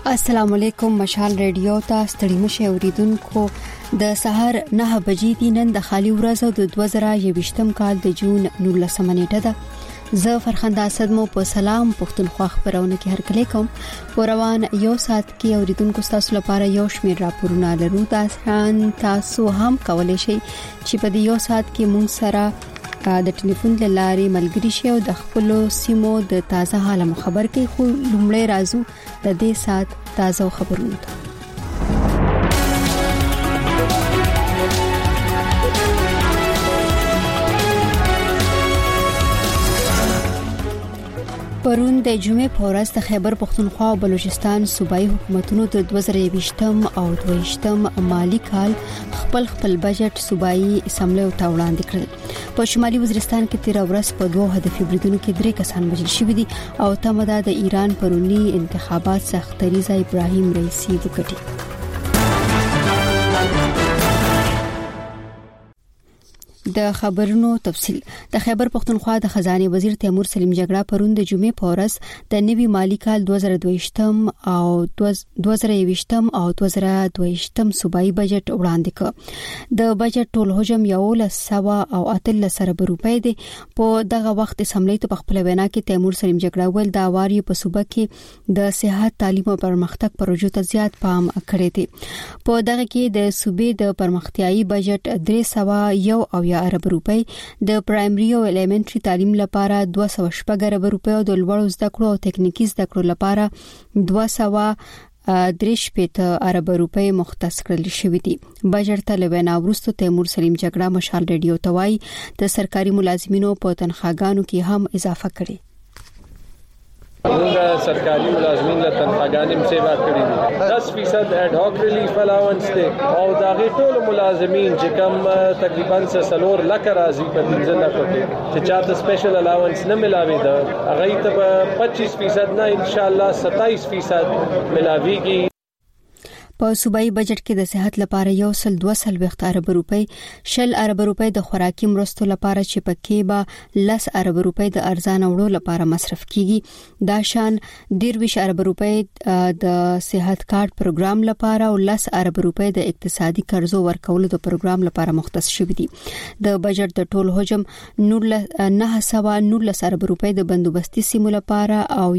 السلام علیکم مشال ریډیو ته ستړي مشه اوریدونکو د سحر 9 بجې دي نن د خالي ورځ د 2021م کال د جون 19 نیټه ده زه فرخنده اسد مو په سلام پښتونخوا خبرونه کې هرکلی کوم پروان یو سات کې اوریدونکو تاسو لپاره یو شمیر راپورونه لرو تاسو هم کولای شئ چې په یو سات کې مونږ سره د ټلیفون لارې ملګری شي او د خپل سیمو د تازه حال خبر کوي خو لومړی راځو د دې سات تازه خبرونه ته پرون د جمعې په ورځ د خیبر پختونخوا او بلوچستان صوبایي حکومتونو د 2020م او 2022م مالی کال خپل بجټ صوبایي اسمبلی ته وړاندې کړل په شمالي وزیرستان کې 13 ورځ په 2 هدفي بریدونو کې 3 کسان وژل شوي دي او تمدا د ایران پرونی انتخابات سخت ریزه ابراهیم رئیسی وکړي د خبرونو تفصیل د خیبر پختونخوا د خزانه وزیر تیمور سلیم جګړه پرون د جمعې په ورځ د نوي مالی کال 2022م او 2020م او 2022م صوبایي بجټ وړاندې کړ د بجټ ټول حجم 1.8 روپۍ دی په دغه وخت اسمبلی ته خپل وینا کې تیمور سلیم جګړه ول د اواري په صوبه کې د صحت تعلیم او پرمختګ پروژو ته زیات پام کړی دی په دغه کې د صوبې د پرمختیايي بجټ 301 ارب روپۍ د پرایمري او الیمنټري تعلیم لپاره 200 ارب روپۍ او د لوړو زده کړو او تکنیکی زده کړو لپاره 200 ارب روپۍ مختص کړل شوې دي بجټ ته لوینا ورستو تیمور سلیم جګړه مشال ریډیو توای د سرکاري ملازمینو په تنخواګانو کې هم اضافه کړي موږ سرکاري ملازمین له تنخواګانې مسیبا کړې دي 10% اډ هاک ریلیف الاونس دی او دا غي ټول ملازمین چې کم تقریبا 3 لک راځي په 15 لک کې چې چاته سپیشل الاونس نه ملاوي دا هغه ته 25% نه ان شاء الله 27% ملاويږي په صوبایي بجټ کې د صحت لپاره 1.2 ارب روپۍ 10 ارب روپۍ د خوراکي مرستو لپاره چې پکې به 10 ارب روپۍ د ارزان وړو لپاره مصرف کیږي دا شان 20 ارب روپۍ د صحت کارت پروګرام لپاره او 10 ارب روپۍ د اقتصادي قرضو ورکولو د پروګرام لپاره مختص شوی دي د بجټ د ټول حجم 919 ارب روپۍ د بندوبستي سیمو لپاره او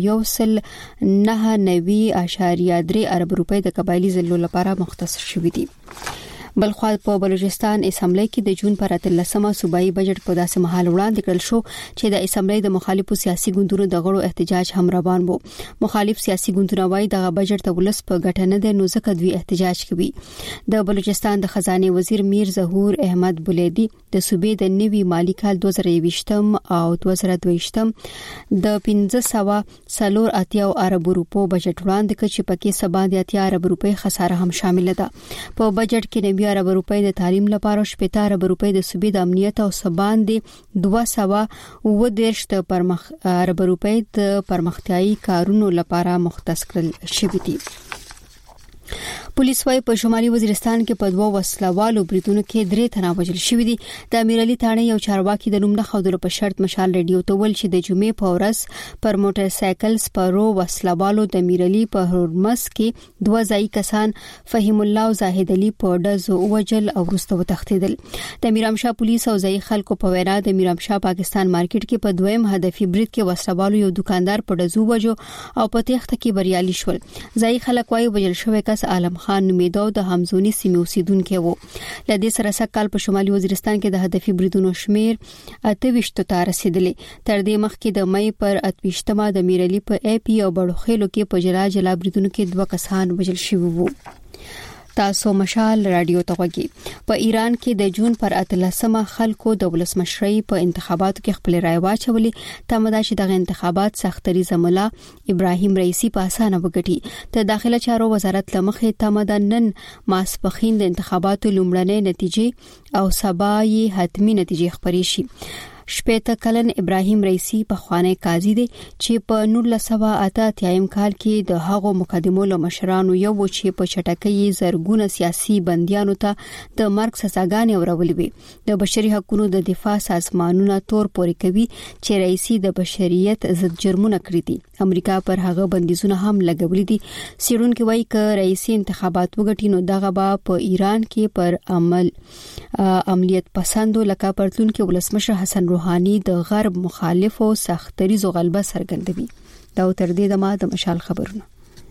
1.93 ارب روپۍ د قبایلی لپاره مختص شوی دي بلخو په بلوچستان اسمبلی کې د جون پر 13مه صوبایي بجټ په داسې مهال وړاندې کړل شو چې د اسمبلی د مخالفو سیاسي ګوندونو د غړو احتجاج هم روان وو مخالف سیاسي ګوندونه وايي د بجټ ته ولس په ګټه نه دی نو ځکه دوی احتجاج کوي د بلوچستان د خزانه وزیر میر ظهور احمد بولیدی د صوبې د نوي مالی کال 2020م او 2022م د 1540 ارب روپو بجټ وړاندې کړ چې پکې 70 ارب روپۍ خساره هم شامل ده په بجټ کې 90 ارب روپۍ د تعلیم لپاره 70 ارب روپۍ د صوبې د امنیت او سبان دي 210 ارب روپۍ د پرمختیايي کارونو لپاره مختص کړل شوې دي پولیس وايي په شمالي وزیرستان کې په 2 وسلوالو بریدونو کې 3 تنه وژل شوي دي د امیرعلی تاڼې یو چارواکي د نوم نه خودلو په شرط مشال ریډیو ته ول چې د جمعې په ورځ پر موټر سایکل سپرو وسلوالو د امیرعلی په هرمز کې 2 ځای کسان فهیم الله او زاهد علي په دزو وجل او وروسته وتښتیدل د میرامشاه پولیس او ځای خلکو په وینا د میرامشاه پاکستان مارکیټ کې په دویم هدفي برید کې وسلوالو یو دکاندار په دزو وجو او په تخت کې بریالي شول ځای خلک وايي وجل شوی کس عالم خان نومیدو د همزونی سیمې اوسیدونکو وو لدې سره سکهال په شمالي وزیرستان کې د هدفي بریدونو شمیر 28 ته رسیدلی تر دې مخکې د مې پر 28مه د میرعلی په اي پی او بړوخېلو کې په جلا بریدونو کې 2 کسان وژل شوي وو تاسو مشال رادیو ته وګورئ په ایران کې د جون پر 13مه خلکو د ولسمشرۍ په انتخاباتو کې خپل رائے واچولې تمدا چې د انتخابات سختري زملا ابراهیم رئیسی په اسانه وګټي ته داخله چارو وزارت لمخې تمدا نن ماسپخین د انتخاباتو لومړنۍ نتیجې او سبا یې حتمی نتیجې خبرې شي شپږ کلن ابراهیم رئیسی په خوانی قاضي دی چې په 1988 کال کې د هغو مقدمو له مشرانو یو چې په چټکۍ زرګونه سیاسي بنديانو ته د مرګ سزاګانې ورولې وي. د بشري حقوقو د دفاع سازمانونه تور پورې کوي چې رئیسی د بشریت ضد جرمونه کړی دي. امریکا پر هغه بندیزونه هم لګولې دي. سیرونکو وايي ک رئیسی انتخابات وګټي نو دغه به په ایران کې پر عملیات پسندو لکه پرتونکو ولسمشر حسن روحاني د غرب مخالفو سختريزو غلبه څرګندوي. دا تر دې دمه د مشال خبرونه.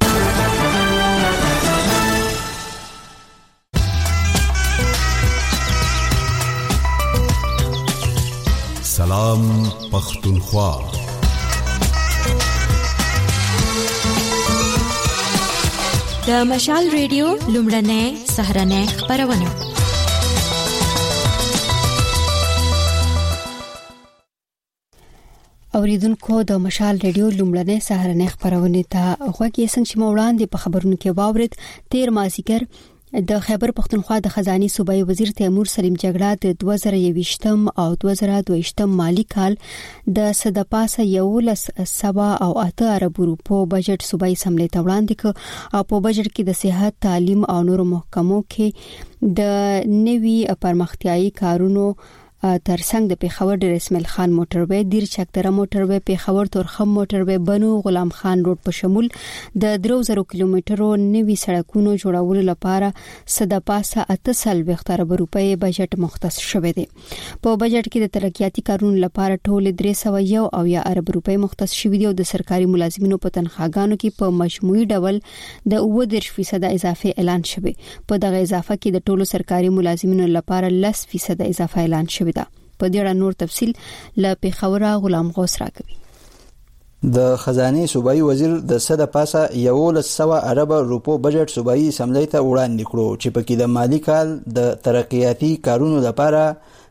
سلام پختونخوا. د مشال ریډیو لومړنۍ سهرنۍ خبرونه. اوریدونکو د مشال ریډیو لومړنۍ سهارنۍ خبرونه ته غوږی څنګه چې وړاندې په خبرونو کې واورید. تیر مازیګر د خیبر پختونخوا د خزاني صوبایي وزیر تیمور سلیم جګړه د 2021 او 2022 مالی کال د صدپاسه 1108 ارب روپو بجټ صوبایي سملې ته وړاندې ک او په بجټ کې د صحت، تعلیم او نورو محکمو کې د نوي پرمختیايي کارونو ترڅنګ د پیښور ډیر اسماعیل خان موټروي، دیر چکدره موټروي، پیښور تورخم موټروي، بنو غلام خان روډ په شمول د 3000 کیلومترو نوي سړکونو جوړولو لپاره صدپاسه 8 ارب روپۍ بجټ مختص شوی دی. په بجټ کې د ترقیاتي کارونو لپاره ټول 301 ارب روپۍ مختص شوی دی او د سرکاري ملازمینو په تنخواګانو کې په مجموعي ډول د 10% اضافه اعلان شوی. په دغه اضافه کې د ټولو سرکاري ملازمینو لپاره 10% اضافه اعلان شوی. په دې اړه نور تفصيل ل پیښور غلام غوث راکوي. د خزانه صوبایي وزیر د صد پاسه 1100 ارب روپو بجټ صوبایي اسمبلی ته وړاندې کړو چې پکې د مالی کال د ترقیاتي کارونو لپاره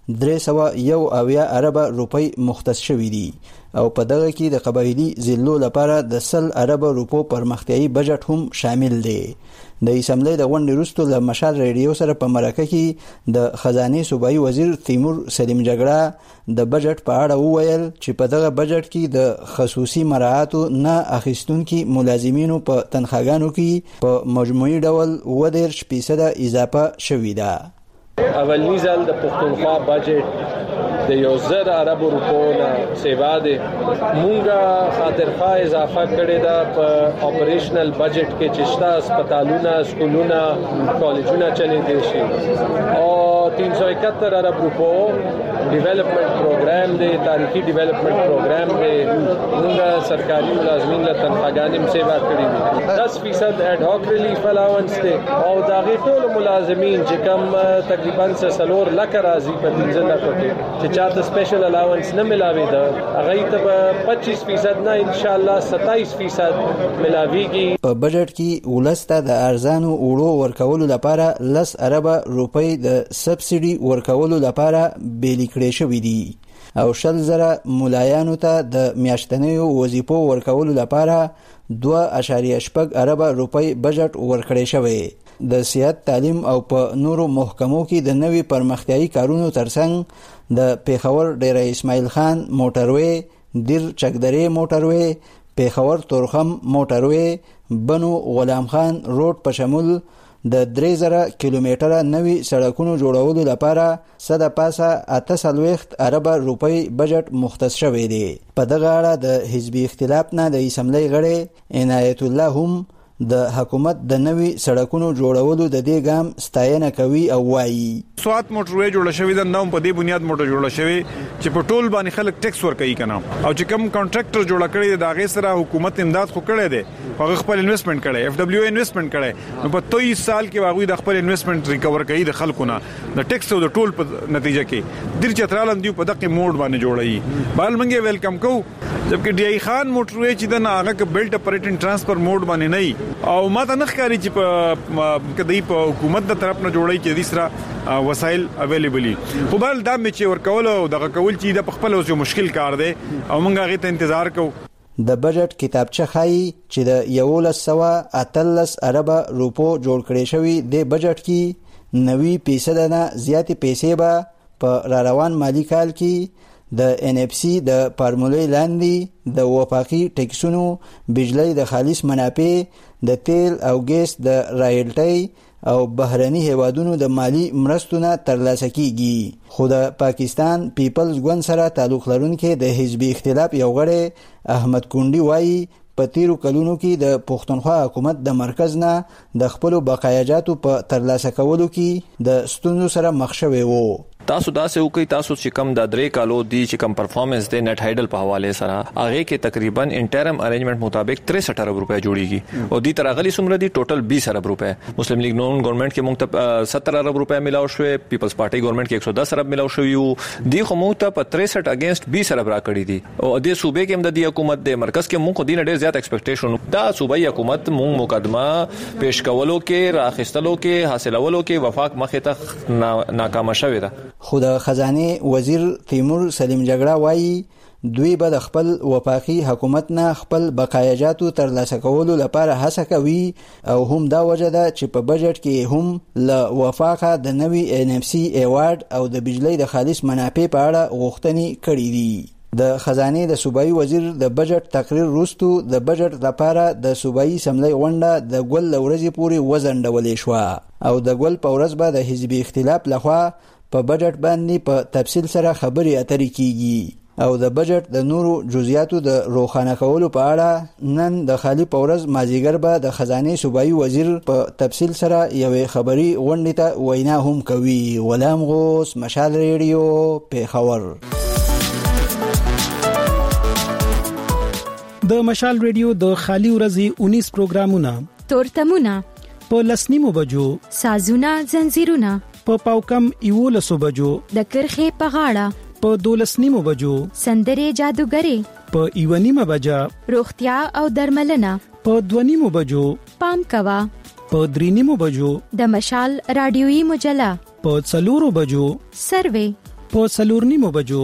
301 ارب روپۍ مختص شوې دي او په دغه کې د قبایلی ضلعو لپاره د 100 ارب روپو پرمختیايي بجټ هم شامل دی. د اسمبلی د غونډې وروسته له مشال ریډیو سره په مرکه کې د خزانه صوبایي وزیر تیمور سلیم جګړه د بجټ په اړه وویل چې په دغه بجټ کې د خصوصي مراعاتو نه اخیستونکو ملازمینو په تنخواګانو کې په مجموعي ډول 10% اضافه شوې ده. اولنی ځل د پښتونخوا بجټ د 1000 ارب روپو نه سیوا ده. مونږه خاطرخوا اضافه کړې ده په اپریشنل بجټ کې چې شته هسپتالونه، سکولونه، کالجونه چلے دي شي او 371 ارب روپو ډیولپمنٹ پروګرام دی، تاریخي ډیولپمنٹ پروګرام دی. مونږه سرکاري ملازمین له تنخواګانې سیوا کړې دي. 10% اډ هاک ریلیف الاونس دی او دا غي ټول ملازمین چې کم تقریبا 3 لک راځي په 3 لک کې چې چاته سپیشل الاونس نه ملاوي دا هغه ته 25% نه ان شاء الله 27% ملاويږي. په بجټ کې ولسته د ارزانو وړو ورکولو لپاره 10 ارب روپۍ د سبسيډي ورکولو لپاره بیل کړي شوې دي او 100,000 ملایانو ته د میاشتنیو وظیفو ورکولو لپاره 2.8 ارب روپۍ بجټ ورکړی شوی. د صحت، تعلیم او په نورو محکمو کې د نوي پرمختیايي کارونو ترڅنګ د پیښور ډیر اسماعیل خان موټروي، دیر چکدره موټروي، پیښور تورخم موټروي، بنو غلام خان روډ په شمول د 3000 کیلومتره نوي سړکونو جوړولو لپاره صد پاسه 8 ارب روپۍ بجټ مختص شوی دی. په دغه اړه د حزبي اختلاف نه د اسمبلی غړي عنایت الله هم د حکومت د نوي سړکونو جوړولو د دې ګام ستاینه کوي او وایي سوات موټروي جوړ شوی د نوم په دې بنیاد موټر جوړ شوی چې په ټول باندې خلک ټیکس ورکوي کنه او چې کوم کانټراکټر جوړ کړی دا غي سره حکومت امداد خو کړی دی، هغه خپل انویسټمنټ کړی، اف دبليو انویسټمنټ کړی، نو په 23 سال کې واغوي د خپل انویسټمنټ ریکور کوي د خلکو نه د ټیکس او د ټول په نتیجه کې دیر چترالم دی په دغه موډ باندې جوړی. بال منګي ویلکم کو جبکې ډی ای خان موټروي چې د هغه بیلټ اپریټینګ ترانسفر موډ باندې نه او ماته نخکاری چې په کدی په حکومت د طرف نه جوړی چې د سره وسایل اویلیبلی خو بل دا مې چې ورکول او دغه کول چې د خپل اوس مشکل کار دی او مونږ هغه ته انتظار کوو. د بجټ کتابچه خایي چې د 1118 ارب روپو جوړ کړی شوی د بجټ کې 90% نه زیاتې پیسې به په روان مالی کال کې د NFC د فارمولې لاندې د وفاقي ټیکسونو، بجلی د خالص منافع، د تیل او ګیس د رایلټي او بهرني هیوادونو د مالی مرستو نه ترلاسه کیږي. خو د پاکستان پیپلز ګوند سره تعلق لرونکي د حزبي اختلاف یو غړی احمد کونډي وایي په تیرو کلونو کې د پښتونخوا حکومت د مرکز نه د خپل بقایاجاتو په ترلاسه کولو کې د ستونزو سره مخ شوی وو. تاسو داسې وکي تاسو چې کم د درې کالو دی چې کم پرفارمنس دی نت هایډل په حواله سره هغه کې تقریبا انټرم ارینجمنت مطابق 63 ارب روپے جوړیږي او دی تر غلی سمره دی ټوټل 20 ارب روپے. مسلم لیگ نون گورنمنت کې مونږ ته 70 ارب روپے ملاو شوې، پیپلز پارټي گورنمنت کې 110 ارب ملاو شوې یو دی خو مونږ ته په 63 اگینست 20 ارب را کړی دي او د صوبې کې هم د حکومت د مرکز کې مونږ خو دینه ډېر زیات ایکسپیکټیشن دا صوبایي حکومت مونږ مقدمه پیش کولو کې راخستلو کې حاصلولو کې وفاق مخه ته ناکام شوې ده. خو د خزانه وزیر تیمور سلیم جګړه وایي دوی به د خپل وفاقي حکومت نه خپل بقایاجاتو ترلاسه کولو لپاره هڅه کوي او هم دا وجه ده چې په بجټ کې هم له وفاقه د نوي NFC ایوارډ او د بجلی د خالص منافع په اړه غوښتنې کړې دي. د خزانه د صوبایي وزیر د بجټ تقریر وروسته د بجټ لپاره د صوبایي سملۍ غونډه د ګل ورځې پورې وزنډولې شو او د ګل په ورځ به د حزبي اختلاف لخوا په بجټ باندې په تفصیل سره خبرې اترې کیږي او د بجټ د نورو جزئیاتو د روښانه کولو په اړه نن د خالی په ورځ مازیګر به د خزانه صوبایي وزیر په تفصیل سره یوې خبري غونډې ته وینا هم کوي. غلام غوث، مشال ریډیو، پیښور. د مشال ریډیو د خالی ورځې 19 پروګرامونه تورتمونه په لسنیمو بجو، سازونه زنجیرونه په پاوکم 11 بجو، د کرخه په غاړه په 12 بجو، سندره جادوګری په 1 بجا، روغتیا او درملنه په 2 بجو، پام کوا په 3 بجو، د مشال رادیوي مجله په 4 بجو، سروي په 4 بجو.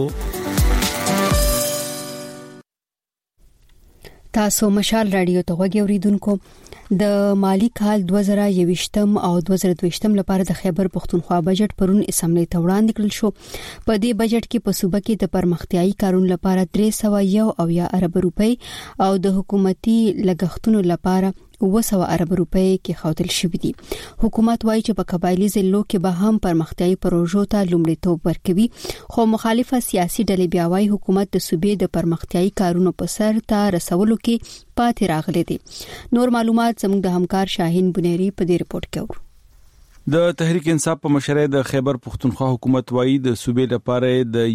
تاسو مشال رادیو ته غوږی اوریدونکو. د مالی کال 2021 او 2022 لپاره د خیبر پختونخوا بجټ پرون اسمبلی ته وړاندې کړل شو. په دې بجټ کې په صوبه کې د پرمختیايي کارونو لپاره 301 ارب روپۍ او د حکومتي لګښتونو لپاره 200 ارب روپۍ کې خاطل شوې دي. حکومت وايي چې په قبایلی ضلعو کې به هم پرمختیايي پروژو ته لومړیتوب ورکوي، خو مخالفه سیاسي ډلې بیا وايي حکومت د صوبې د پرمختیايي کارونو په سر ته رسولو کې پاتې راغلي دي. نور معلومات زموږ د همکار شاهین بنيري په دې رپورت کې اورو. د تحریک انصاف په مشرۍ د خیبر پختونخوا حکومت وايي د صوبې لپاره د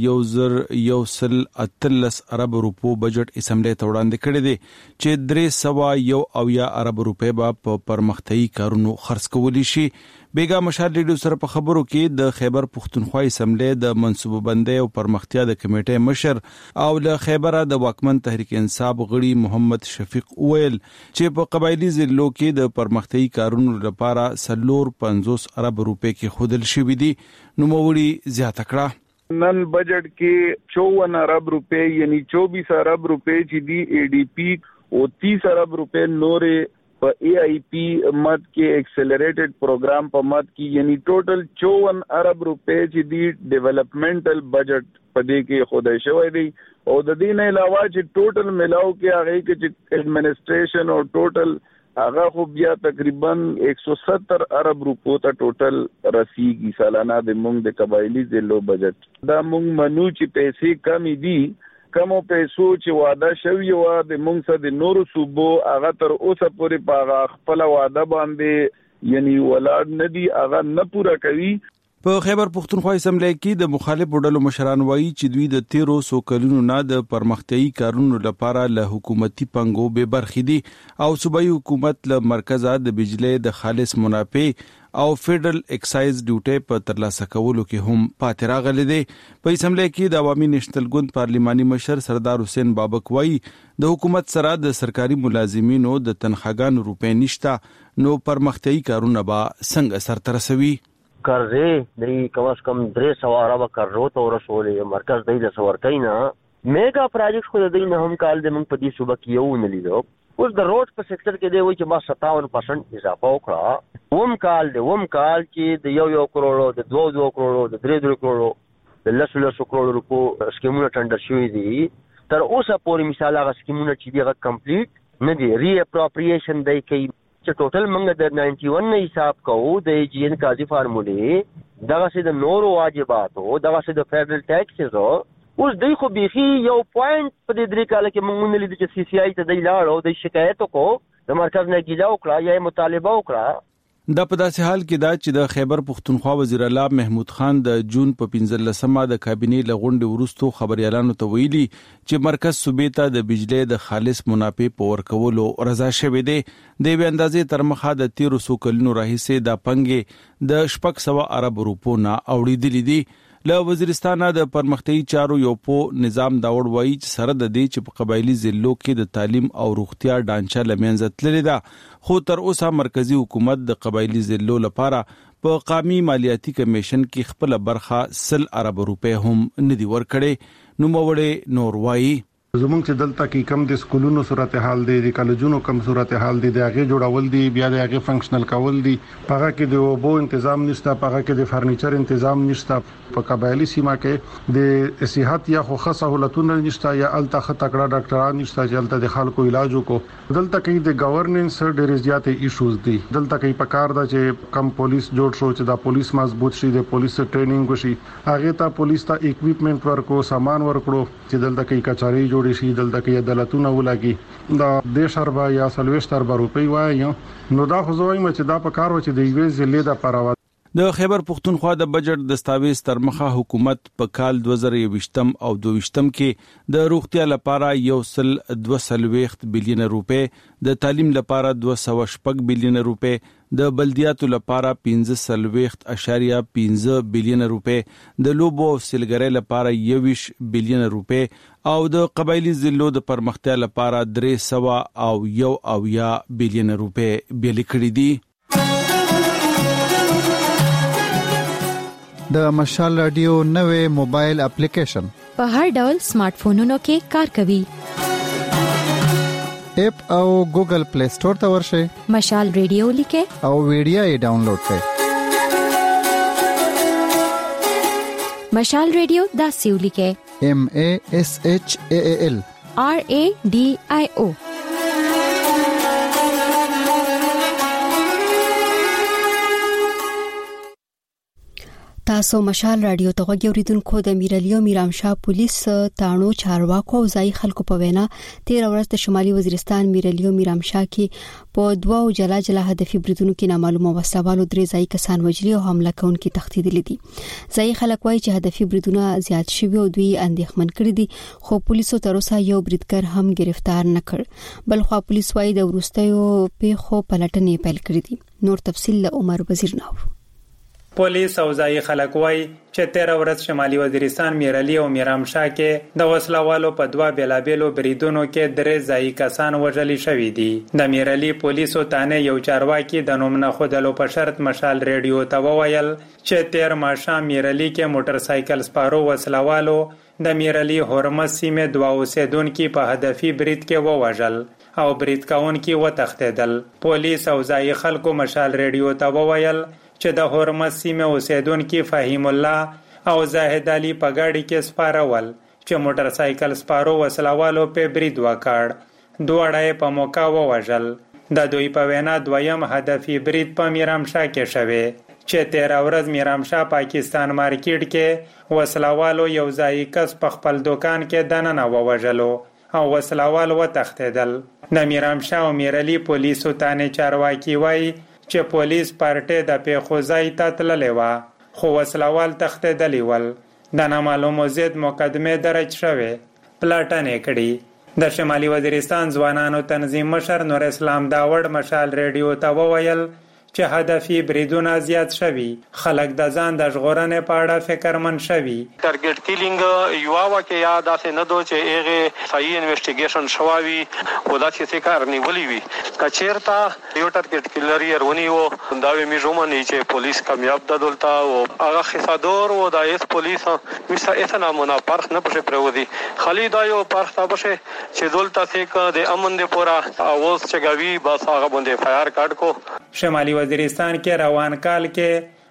1,113 ارب روپو بجټ اسمبلی ته وړاندې کړی دی چې 301 ارب روپۍ په پرمختیايي کارونو خرڅ کولی شي. بیګا مشال ریډیو سره په خبرو کې د خیبر پختونخوا اسمبلی د منصوبه بندۍ او پرمختیا د کمیټې مشر او له خیبره د واکمن تحریک انصاف غړي محمد شفیق ویل چې په قبایلی ضلعو کې د پرمختیايي کارونو لپاره 450 ارب روپۍ کې خودل شوې دي. نو موري زیاته کړه نن بجٹ کې 54 ارب روپے یعنی 24 ارب روپے چې دی ADP او 30 ارب روپے نورې په AIP مد کې ایکسلریټډ پروګرام په مد کې یعنی ټوټل 54 ارب روپے چې دی ډیولپمنټل بجٹ په دې کې خدای شوی دی او د دې نه علاوه چې ټوټل ملاو کې هغه کې ایڈمنسټریشن او ټوټل هغه خو بیا تقریبا 170 ارب روپو ته ټوټل رسیدي سالانه د مونږ د قبایلی ضلعو بجٹ. دا مونږ منو چې پیسې کمی دي، کمو پیسو چې وعده شوی و د مونږ سره د نورو صوبو هغه تر اوسه پورې په خپل وعده باندې یعنی ولاد ندي هغه نه پورا کوي. په خیبر پختونخوا اسمبلی کې د مخالف ډلو مشران وایي چې دوی د 13 کلونو نه د پرمختیايي کارونو لپاره له حکومتي پنګو به برخې دي او صوبایي حکومت له مرکزه د بجلی د خالص منافع او فیډرل ایکسایز ډیوټي په ترلاسه کولو کې هم پاتې راغلي دي. په اسمبلی کې د عوامي نېشنل ګوند پارلماني مشر سردار حسین بابک وایي د حکومت سره د سرکاري ملازمینو د تنخواګانو روپې نشته، نو پرمختیايي کارونه به څنګه سرته رسوي. قرضې دی کم از کم 300 ارب قرضو ته ورسولې مرکز دی د سورکینا میگا پروجیکټ خو د دې نه هم کال د موږ په دې صوبه کې یو نه لیدو. اوس د روډ په سېکټر کې دی وایي چې ما 57% اضافه وکړه. وم کال چې د 1 کروڑ د 2 کروڑ د 3 کروڑ د 10 کروڑ روپو سکیمونه ټندر شوی دي تر اوسه پورې مثال هغه سکیمونه چې دی هغه کمپلیټ نه دي ری اپروپریشن دی کوي چې ټوټل موږ د 91 نه حساب کوو د جی ان قاضي فارمولې دغه سي د نورو واجباتو دغه سي د فیډرل ټیکسز اوس دوی خو بيخي یو پوینټ په دې درې کال کې موږ نه لیدل چې سی سی آی ته دی لاړو د شکایت کو د مرکز نه ګیلا وکړه یا مطالبه وکړه دا په داسې حال کې دا چې د خیبر پختونخوا وزیر اعلی محمود خان د جون په 15مه د کابینې لغونډې وروسته خبريالانو ته ویلي چې مرکز صوبې ته د بجلی د خالص منافع په ورکولو رضا شوی دی د وی اندازې تر مخه د 1300 کلونو راهیسې د پنګې د 600 ارب روپو نه اوړېدلې دي له وزیرستانه د پرمختیايي چارو یو په نظام داوړ وایي چې سره د دې چې په قبایلی ضلعو کې د تعلیم او روغتیا ډانچه لمنځه تللې ده خو تر اوسه مرکزی حکومت د قبایلی ضلعو لپاره په قومي مالیاتي کمیشن کې خپل برخه 100 ارب روپے هم ندي ورکړي نو موړې نور وایي زمونږ چې دلته کې کم د سکولونو صورتحال دی د کالجونو کم صورتحال دی د هغه جوړول دی بیا د هغه فنکشنل کول دی پغه کې د اوبو تنظیم نشته پغه کې د فرنیچر تنظیم نشته په قبایلی سیمه کې د صحت یا خو خاصه سہولتونه نشته یا الته تکړه ډاکټران نشته چې الته د خلکو علاج وکړو دلته کې د گورننس ډېر زیات ایشوز دي دلته کې په کار دا چې کم پولیس جوړ شو چې د پولیس مضبوط شي د پولیس ټریننګ وشي هغه ته پولیس ته اکوپمنٹ ورکو سامان ورکړو چې دلته کې کچاري جوړ شي دلته کې عدالتونه ولګي دا د شربا یا سلويشتر روپۍ وایي نو دا خو زوی مچ دا په کار و چې د یوې ضلع د پراوه د خیبر پختونخوا د بجټ دستاویز تر مخه حکومت په کال 2020 او 2022 کې د روغتیا لپاره 1.2 بلین روپے د تعلیم لپاره 2.6 بلین روپے د بلدیاتو لپاره 15.15 بلین روپے د لوبو او سیلګرۍ لپاره 21 بلین روپے او د قبایلی ضلعو د پرمختیا لپاره 300 بلین روپے بیل کړي دي د مشال رادیو نوې موبایل اپلیکیشن په هر ډول سمارټ فونونو کې کار کوي اپ او ګوګل پلی سٹور ته ورشئ مشال رادیو لیکه او ویډیو یې ډاونلوډ کړئ مشال رادیو داسې ولیکه MASHAAL RADIO تاسو مشال رادیو ته غوړیدونکو د میرلیو میرامشاه پولیس تانو چارواکو او ځای خلکو په وینا 13 ورځ د شمالي وزیرستان میرلیو میرامشاه کې په دوه جلا هدفي بریدونو کې نامعلومه وسوالو درې ځای کسان وجلي او حمله کوونکي تختیدل دي ځای خلک وایي چې هدفي بریدونه زیات شوي او دوی اندېښمن کړي دي خو پولیسو تر اوسه یو بریدګر هم گرفتار نه کړ بلخو پولیس وایي د ورستیو پیښو پلټنې پیل کړې دي نور تفصیل له عمر وزیر نور پولیس او ځای خلک وایي چې 13 ورځ شمالي وزیرستان میرلی او میرامشاه کې د وسلوالو په دوا بیلابېلو بریدونو کې درې ځای کسان وژل شوي دي د میرلی پولیسو تانه یو چارواکي د نوم نه خودلو په شرط مشال ریډیو ته وویل چې 13 ماښام میرلی کې موټر سایکل سپارو وسلوالو د میرلی هورمز سیمه دوا اوسیدونکو په هدفي برید کې ووژل او برید کوونکي وتښتیدل پولیس او ځای خلکو مشال ریډیو ته وویل چې د هورمز سیمه اوسیدونکو فهیم الله او زاهد علي په گاډي کې سپارول چې موټر سایکل سپارو وسلوالو په برید وکړ دوړای په موقع ووژل د دوی په وینا دویم هدفي برید په میرامشاه کې شوه چې 13 ورځ میرامشاه پاکستان مارکیټ کې وسلوالو یو ځای کس په خپل دکان کې دننه ووژلو او وسلوال وتښتیدل د میرامشاه او میرلی پولیسو تانه چارواکي وایي چې پولیس پارټي د پیښوځای ته تللې و خو وسلوال تښتیدلی ول د نامعلومو ضد مقدمه درج شوه پلاټنې کړي د شمالي وزیرستان ځوانانو تنظیم مشر نور اسلام داوړ مشال ریډیو ته وویل چې هدفي بریدونه زیات شوي خلک د ځان د ژغورنې په اړه فکرمن شوي ټارګټ کیلینګ یو واقعیا داسې نه دوه چې هغه صحیح انویسټیګیشن شواوي او داسې څه کار نیولې وي کچیرته یو ټارګټ کیلر یې ورونیو دا وی میجومن چې پولیس کامیاب ده دلته او هغه خصادور او د اس پولیس مثلا اسنه مونږه پرخ نه پښه پرودي خالي دا یو پرخ تا بشه چې دلته څخه د امن د پورا اوس چګوي بس هغه باندې فایر کارت کو شمالي وزیرستان کې روان کال کې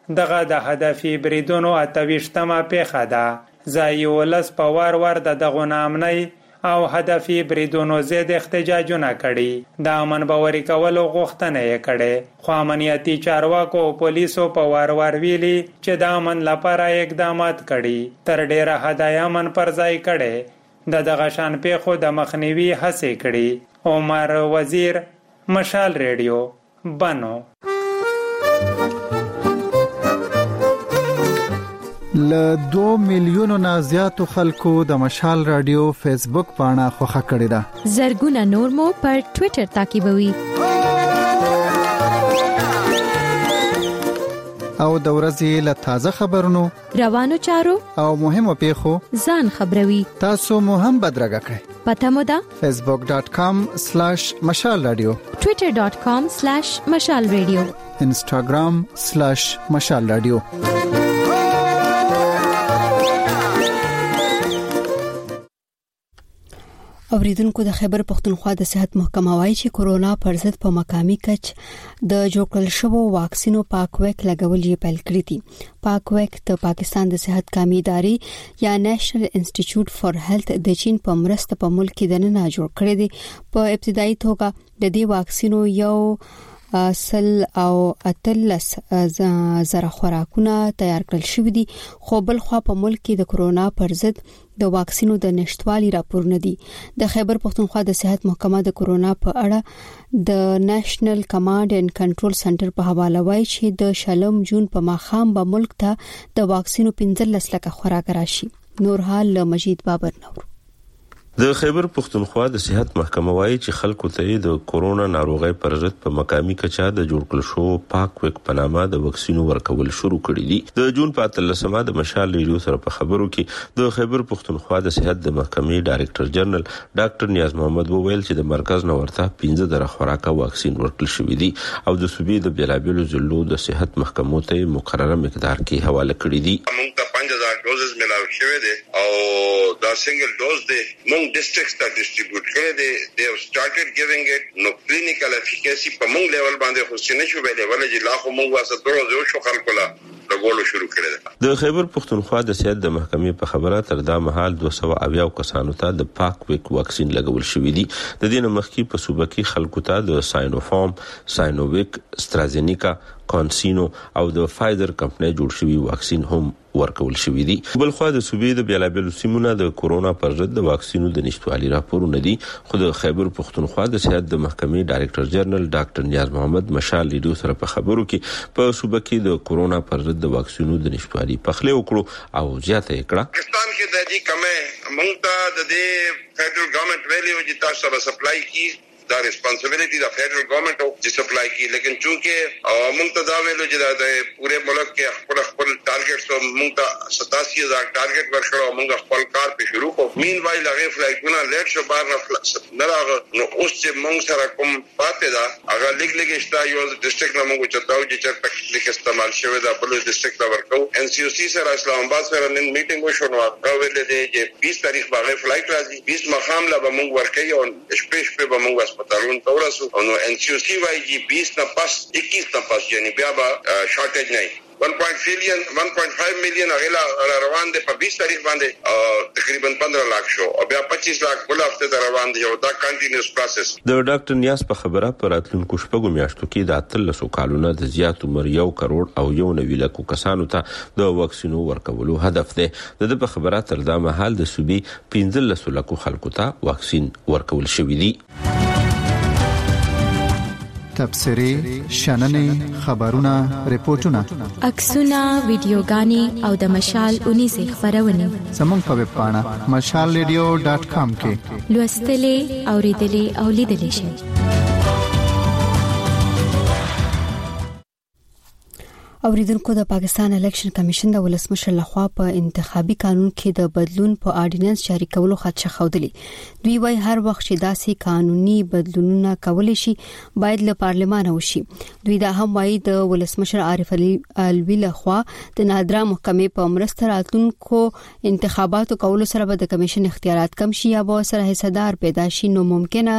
دغه د هدفي بریدونو 28مه پیښه ده. ځایي ولس په وار د دغو نامنۍ او هدفي بریدونو ضد احتجاجونه کړي. د امن باوري کولو غوښتنه یې کړې، خو امنیتي چارواکو او پولیسو په وار ویلي چې د امن لپاره اقدامات کړي، تر ډیره حده امن پر ځای کړي، د دغه شان پیښو د مخنیوي هڅې کړي. عمر وزیر، مشال ریډیو، بنو. ل 2 میلیونو نه زیاتو خلکو د مشال رادیو فیسبوک پاڼه خوښه کړې ده. زرګونه نور مو پر ټوئیټر تعقیبوي. او د ورځې له تازه خبرونو، روانو چارو او مهمو پیښو ځان خبروي. تاسو مو هم بدرګه کړئ. پته مو ده facebook.com/مشال رادیو، twitter.com/مشال رادیو، instagram/مشال رادیو. اوریدونکو، د خیبر پختونخوا د صحت محکمه وايي چې کورونا پر ضد په مقامي کچ د جوړ کړل شوو واکسینو پاکویک لګول یې پیل کړی دي. پاکویک د پاکستان د صحت کامي ادارې یا نېشنل انسټیټیوټ فار هیلث د چین په مرسته په ملک کې د نه جوړ کړی دی. په ابتدایي توګه د دې واکسینو یو سل او اتلس زره خوراکونه تیار کړل شوې دي، خو بل خوا په ملک کې د کورونا پر ضد د واکسینو د نشټوالي راپورونه دي. د خیبر پختونخوا د صحت محکمه د کورونا په اړه د نېشنل کمانډ اینڈ کنټرول سنټر په حواله وایي چې د شلم جون په ماخام به ملک ته د واکسینو 15 لک خوراک راشي. نور حال مجید بابر نور. د خیبر پختونخوا د صحت محکمه وايي چې خلکو ته د کورونا ناروغي پر ضد په مقامي کچا د جوړ کړل شو پاکویک په نامه د واکسینو ورکول شروع کړي دي. د جون په 13مه د مشال ریډیو سره په خبرو کې د خیبر پختونخوا د صحت د محکمې ډایریکټر جنرال ډاکټر نیاز محمد وویل چې د مرکز نو ورته 15 زره خوراکه واکسین ورکړل شوې دي او د صوبې د بیلابیلو ضلعو د صحت محکمو ته مقرره مقدار کې حواله کړي دي. موږ ته 5000 ډوزز ملاوي شوې دي او دا سنگل ډوز دی موږ districts that distribute کړي they have started giving it no clinical efficacy په موږ لیول باندې خو سینې شو به لیول چې لا خو موږ واسه درو شو خلکو لا لګولو شروع کړي. د خیبر پختونخوا د صحت د محکمې په خبره تر دا مهال 280 کسانو ته د پاکویک واکسین لګول شوې دي. د دې مخکې په صوبه کې خلکو ته د ساينوفارم، ساينوویک، استرازینیکا، کانسینو او د فایزر کمپنۍ جوړ شوی واکسین هم ورکول شوی دي. بل خو د صوبې د بیلابیلو سیمونو د کورونا پر ضد د واکسینو د نشټوالي راپورونه دي. خو د خیبر پختونخوا د صحت د محکمې ډایریکټر جنرال ډاکټر نیاز محمد مشال ریډیو سره په خبرو کې په صوبه کې د کورونا پر ضد د واکسینو د نشټوالي پخله وکړو او زیاته کړه. پاکستان کې د دې کمه موږ ته د دې فدرل ګورنمنت ویلیو چې تاسو سره سپلای کی دا ریسپانسبিলিټي د فدرل ګورنمنت او چې سپلای کی، لیکن چونکه موږ ته دا ویلو چې د پوره ملک کې خپل ټارګټ سو موږ ته 87000 ټارګټ ورکړو، موږ خپل کار په شروع کو. مین وایل هغه فلایټونه لیټ شو بار نه راغ نو اوس چې موږ سره کوم پاتې دا هغه لیګ شتا یو ډیسټریکټ نو موږ چتاو چې چرته لیک استعمال شوی دا بل ډیسټریکټ دا ورکو. ان سی او سی سره اسلام آباد سره نن میټینګ وشو نو هغه ویل دي چې 20 تاریخ باندې فلایټ راځي، 20 مخام لا به موږ ورکې او شپې په موږ هسپتالونو ته ورسو نو ان سی او سی وايي 20 نه پس 21 نه پس یعنی بیا به شارټیج نه 1.5 میلیون غلا روان دي په 20 تاریخ باندې تقریبا 15 لک شو او بیا 25 لک بل هفته ته روان دي او دا کنټینیوس پروسس. د ډاکټر نیاز په خبره پر راتلونکو شپږو میاشتو کې د 13 کالونو د زیات عمر 1 کروڑ او 1 لک کسانو ته د واکسینو ورکولو هدف دی. د په خبره تر دا مهال د صوبې 15 لک خلکو ته واکسین ورکول شوی دی. تبصری، شننې، خبرونه، ریپورتونه، عکسونه، ویډیوګانې او د مشال 19 خبرونه زموږ په ویب پاڼه mashalradio.com کې لوستلې، اوریدلې او لیدلې شئ. اوریدونکو، د پاکستان الیکشن کمیشن د ولسمشر لخوا په انتخابي قانون کې د بدلون په آرډیننس جاری کولو خدشه خوده. دوی وايي هر وخت چې داسې قانوني بدلونونه کول شي باید له پارلمان وشي. دوی دا هم وايي د ولسمشر عارف علوي لخوا د نادره محکمې په مرسته راتلونکو انتخاباتو کولو سره به د کمیشن اختیارات کم شي یا به سره حصدار پیدا شي، نو ممکنه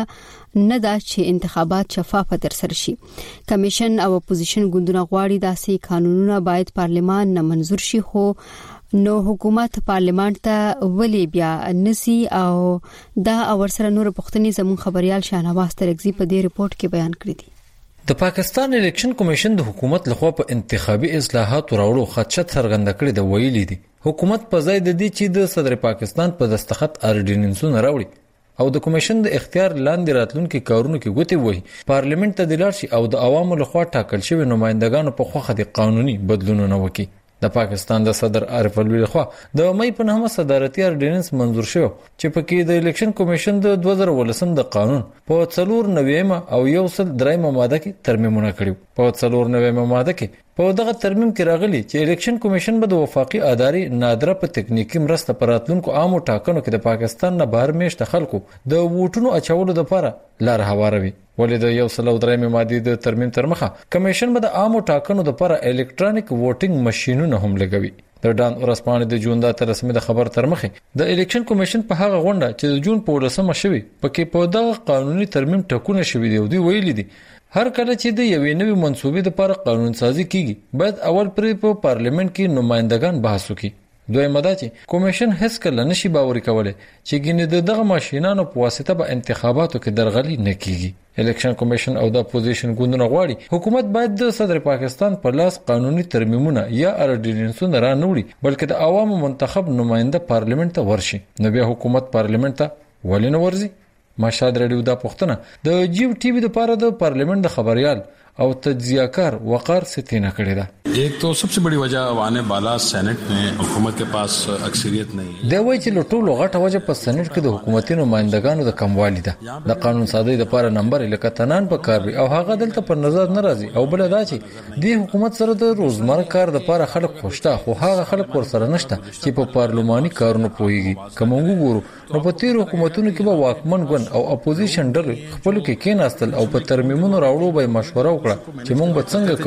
نه دا چې انتخابات شفاف ترسره شي. کمیشن او اپوزیشن ګوندونه غواړي داسې قانونونه باید پارلمان نه منزور شي، خو نو حکومت پارلمان ته ولی بیا نسی او دا اورسره نور پښتني زمون خبريال شاهنواز ترغزي په دې ریپورت کې بیان کړی دی. د پاکستان الیکشن کمیشن د حکومت لخوا په انتخابي اصلاحات راوړو خدشت څرګنده کړې د ویلي دي حکومت په ځای د دې چې د صدر پاکستان په دستخط اردیننسونه راوړي او د کمیشن د اختیار لاندې راتلونکو کارونو کې ګوتې وایي پارلیمنت ته د لارشي او د عوامو لخوا ټاکل شوی نمائندګانو په خوخه د قانوني بدلونونه وکړي. د پاکستان د صدر عارف الوی لخوا د مې په نامه صدارتي اردیننس منزور شو چې پکې د الیکشن کمیشن د 2018 د قانون په 490 او 103 ماده کې ترمیمونه کړیو. په 490 ماده کې په دغه ترمیم کې راغلي چې الیکشن کمیشن به د وفاقي ادارې نادره په تکنیکی مرسته پراتلونکو عامو ټاکنو کې د پاکستان نه بهر میشته خلکو د ووټونو اچولو لپاره لار هواروي. ولې د 103 ماده د ترمیم تر مخه کمیشن به د عامو ټاکنو لپاره الکترونیک ووټینګ ماشينونه هم لګوي. د ډان ورسپانې د جون د رسمي د خبر تر مخه د الیکشن کمیشن په هغه غونډه چې د جون په 10مه شوی پکې په دغه قانوني ترمیم ټکونه شوی دی او دی ویلي دي هر کله چې د یوې نوې منسوبې لپاره قانون سازي کیږي باید اول پرې په پارلیمنت کې نمائندگان بحث وکړي. دویمه دا چې کمیشن هیڅ کله نشي باوري کولای چې ګینه دغه ماشينانو په واسطه به انتخاباتو کې درغلي نه کیږي. الیکشن کمیشن او د اپوزیشن ګوندونه غواړي حکومت باید د صدر پاکستان په لاس قانوني ترمیمونه یا اردیننسونه را نوړي بلکې د عوامو منتخب نماینده پارلیمنت ته ورشي. نو بیا حکومت پارلیمنت ته ولې نه ورځي؟ مشهد رادیو دا پښتنه د جیو ټي وی لپاره د پارلیمنت د خبريال او تجزیه‌کار وقار ستینه کړی دا. ایک تو सबसे बड़ी वजह आने वाला सेनेट में हुकूमत के पास अक्सरियत नहीं دی وایي چې ټولو غټه وجه په سېنات کې د حکومتي نمائندګانو د کموالي ده. د قانون سازي لپاره نمبر لکه تنان په کار وي او هغه دلته پر نظر ناراضي او بل دا چې د حکومت سره د روزمره کار لپاره خلک خوشته خو هغه خلک ور سره نشته چې په پارلماني کارونو پويږي. کوم وګورو نو په تیر حکومتونو کې به واکمن ګوند او اپوزیشن ډلې خپل کې کېناستل او په ترمیمونو راوړو به مشوره وکړه چې موږ به څنګه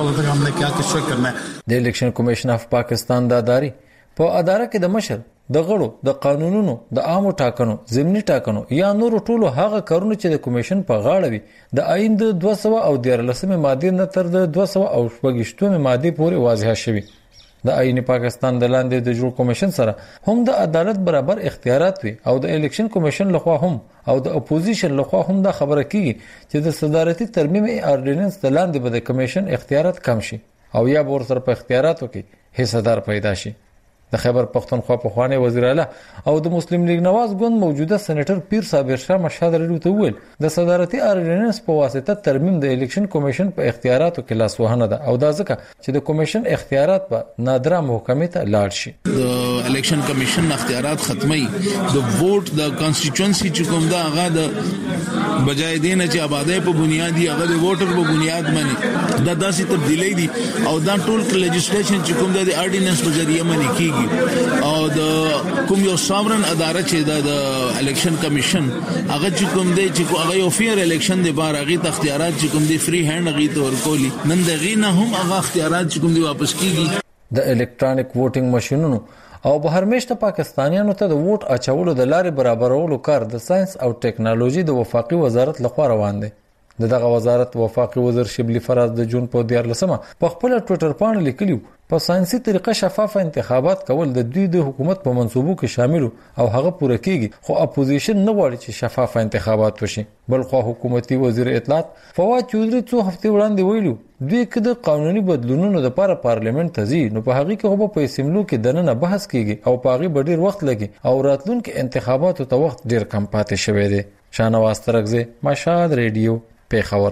کوو. د الیکشن کمیشن اف پاکستان د اداري په اداره کې د مشر د غړو د قانونونو د عامو ټاکنو ضمني ټاکنو یا نور ټولو هغه کارونه چې د کمیشن په غاړه وي د آئین د 214 ماده نه تر د 228 ماده پورې واضح شوی. د آئین پاکستان د لاندې د جوړ کمیشن سره هم د عدالت برابر اختیارات وي او د الیکشن کمیشن لخوا هم او د اپوزیشن لخوا هم دا خبره کیږي چې د صدارتي ترمیم اردیننس د لاندې به د کمیشن اختیارات کم شي او یا به ورسره په اختیاراتو کې حصدار پیدا شي. د خیبر پختونخوا په خوانی وزیر اعلی او د مسلم لیگ نواز ګوند موجوده سېنیټر پیر صابر شاه مشهد رادیو ته ویل د صدارتي اردیننس په واسطه ترمیم د الیکشن کمیشن په اختیاراتو کې لاسوهنه ده او دا ځکه چې د کمیشن اختیارات په نادره محکمې ته لاړ شي. د الیکشن کمیشن اختیارات ختمي د ووټ د کانسټیټوئنسي چې کوم دا هغه د بجای دینه چې آبادی په بنیادی هغه د ووټر په بنیاد باندې دا داسې تبدیلی دي او دا ټول لیجسلیشن چې کوم د اردیننس په ذریعہ باندې کیږي او د کوم یو ساورن اداره چې د الیکشن کمیشن هغه چې کوم دی چې هغه یو فیر الیکشن دی بار هغه اختیارات چې کوم دی فری هند هغه تور کولی نن دغه نه هم هغه اختیارات چې کوم دی واپس کیږي. د الکترونیک ووټینګ ماشينونو او بهر میشته پاکستانیانو ته د ووټ اچولو د لارې برابرولو کار د ساينس او ټیکنالوژي د وفاقي وزارت لخوا روان دی. دغه وزارت وفاقي وزیر شبلی فراز د جون په 14مه په خپل ټوئیټر باندې لیکلی په ساينسي طریقه شفاف انتخابات کول د دوی د حکومت په منصوبو کې شامل او هغه پوره کیږي خو اپوزیشن نه غواړي چې شفاف انتخابات وشي. بل خو حکومتي وزیر اطلاعات فواد چودري څو هفته وړاندې ویلو دوی کده قانوني بدلونونو لپاره پارلیمنت ته ځي نو په هغه کې هو په سیملو کې دننه بحث کیږي او په هغه ډیر وخت لګي او راتلونکو انتخاباتو ته وخت ډیر کم پاتې شوی دی. شاهنواز ترغزي مشهد رادیو پیښور.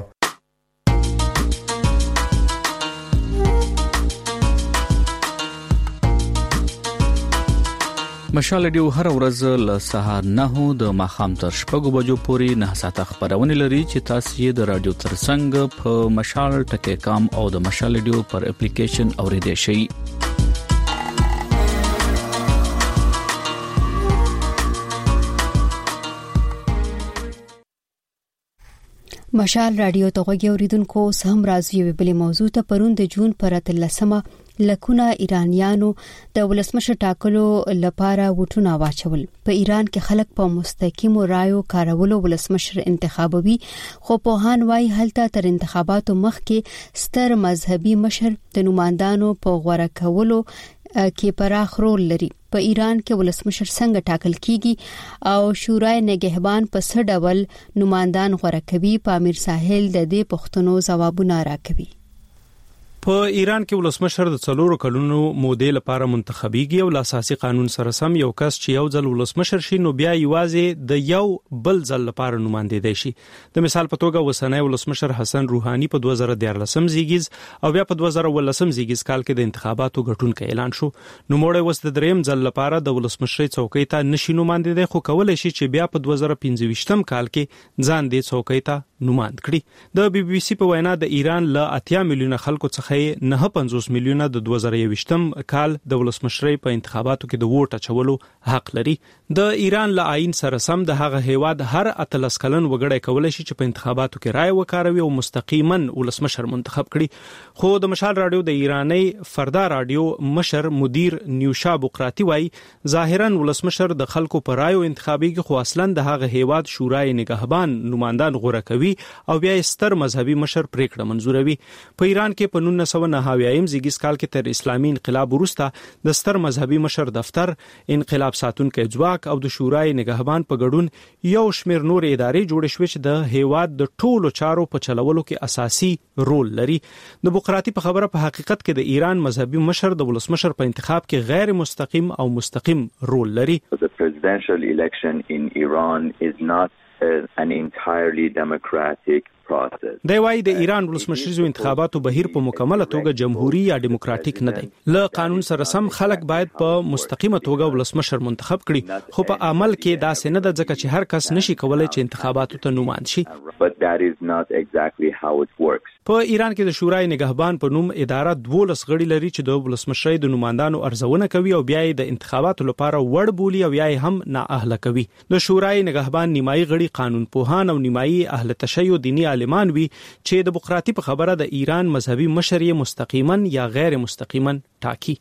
مشال ډیو هر ورځ له سهار 9 د ماخام تر شپږو بجو پورې 9 ساعته خبرونه لري چې تاسو یې د رادیو ترڅنګ په مشال ټکی کام او د مشال ډیو پر اپلیکیشن اوریدئ شئ. مشال رادیو ته غوږی اوریدونکو سم راځي بلې موضوع ته پرون د جون پر 13مه لکونه ایرانیانو د ولسمشر ټاکلو لپاره وټونه واچول. په ایران کې خلک په مستقیم رایو کارولو ولسمشر انتخابوي، خو په هان وايي هلته تر انتخاباتو مخکې ستر مذهبي مشر د نمائندانو په غوړه کولو کې پراخ رول لري. په ایران کې ولسمشر څنګه ټاکل کیږي او شورای نگهبان په څه ډول نمائندان غوړه کوي، په امیر ساحل د دې پوښتنو ځوابونه راکوي. په ایران کې ولسمشر د 4 کلونو مودې لپاره منتخبيږي او اساسي قانون سره سم یو کس چې یو ځل ولسمشر شي نو بیا یوازې د یو بل ځل لپاره نمائندګي شي. د مثال په توګه وسنۍ ولسمشر حسن روحاني په 2014 زیږیز او بیا په 2018 زیږیز کال کې د انتخاباتو ګټونکو اعلان شو. نو موړی وس د دریم ځل لپاره د ولسمشر څوکۍ ته نشي نمائندګي خو کولای شي چې بیا په 2015 کال کې ځان دې څوکۍ ته نمائند کړي. د بي بي سي په وینا د ایران له 80 میلیونه خلکو څخه 950 میلیونه د 2021م کال د ولسمشرۍ په انتخاباتو کې د ووټ اچولو حق لري. د ایران له آئین سره سم د هغه هیواد هر 13 کلن وګړی کولای شي چې په انتخاباتو کې رائے وکاروي او مستقیما ولسمشر منتخب کړي. خو د مشال رادیو د ایرانی فردا رادیو مشر مدیر نیوشا بقراتی وای ظاهرا ولسمشر د خلکو پر رائے انتخابي خو اصلا د هغه هیواد شورای نگهبان نمائندان غوړه کوي او بیا ستر مذهبي مشر پریکړه منزوروي. په ایران کې په 1990 زیږیز کال کې تر اسلامي انقلاب وروسته د ستر مذهبي مشر دفتر، انقلاب ساتونکو ځواک او د شورای نگهبان په ګډون یو شمېر نور ادارې جوړ شوې چې د هیواد د ټولو چارو په چلولو کې اساسي رول لري. د بقراتی په خبره په حقیقت کې د ایران مذهبي مشر د ولسمشر په انتخاب کې غیر مستقیم او مستقیم رول لري. The presidential election in Iran is not an entirely democratic دی وايي د ایران ولسمشریزو انتخاباتو بهیر په مکمله توګه جمهوریت یا دیموکراتیک نه دی. له قانون سره سم خلک باید په مستقیمه توګه ولسمشر منتخب کړي، خو په عمل کې دا څه نه ده ځکه چې هر کس نشي کولای چې انتخاباتو ته نمائند شي. په ایران کې د شورای نگهبان په نوم اداره 12 غړي لري چې د ولسمشرۍ د نمائندانو ارزونه کوي او بیا د انتخاباتو لپاره وړ بولی او یا هم نااهله کوي. د شورای نگهبان نیمایي غړي قانون پوهان او نیمایي اهل تشیع دینی عالمان وي چې د بقراتی په خبره د ایران مذهبي مشر یې مستقیما یا غیر مستقیما ټاکي.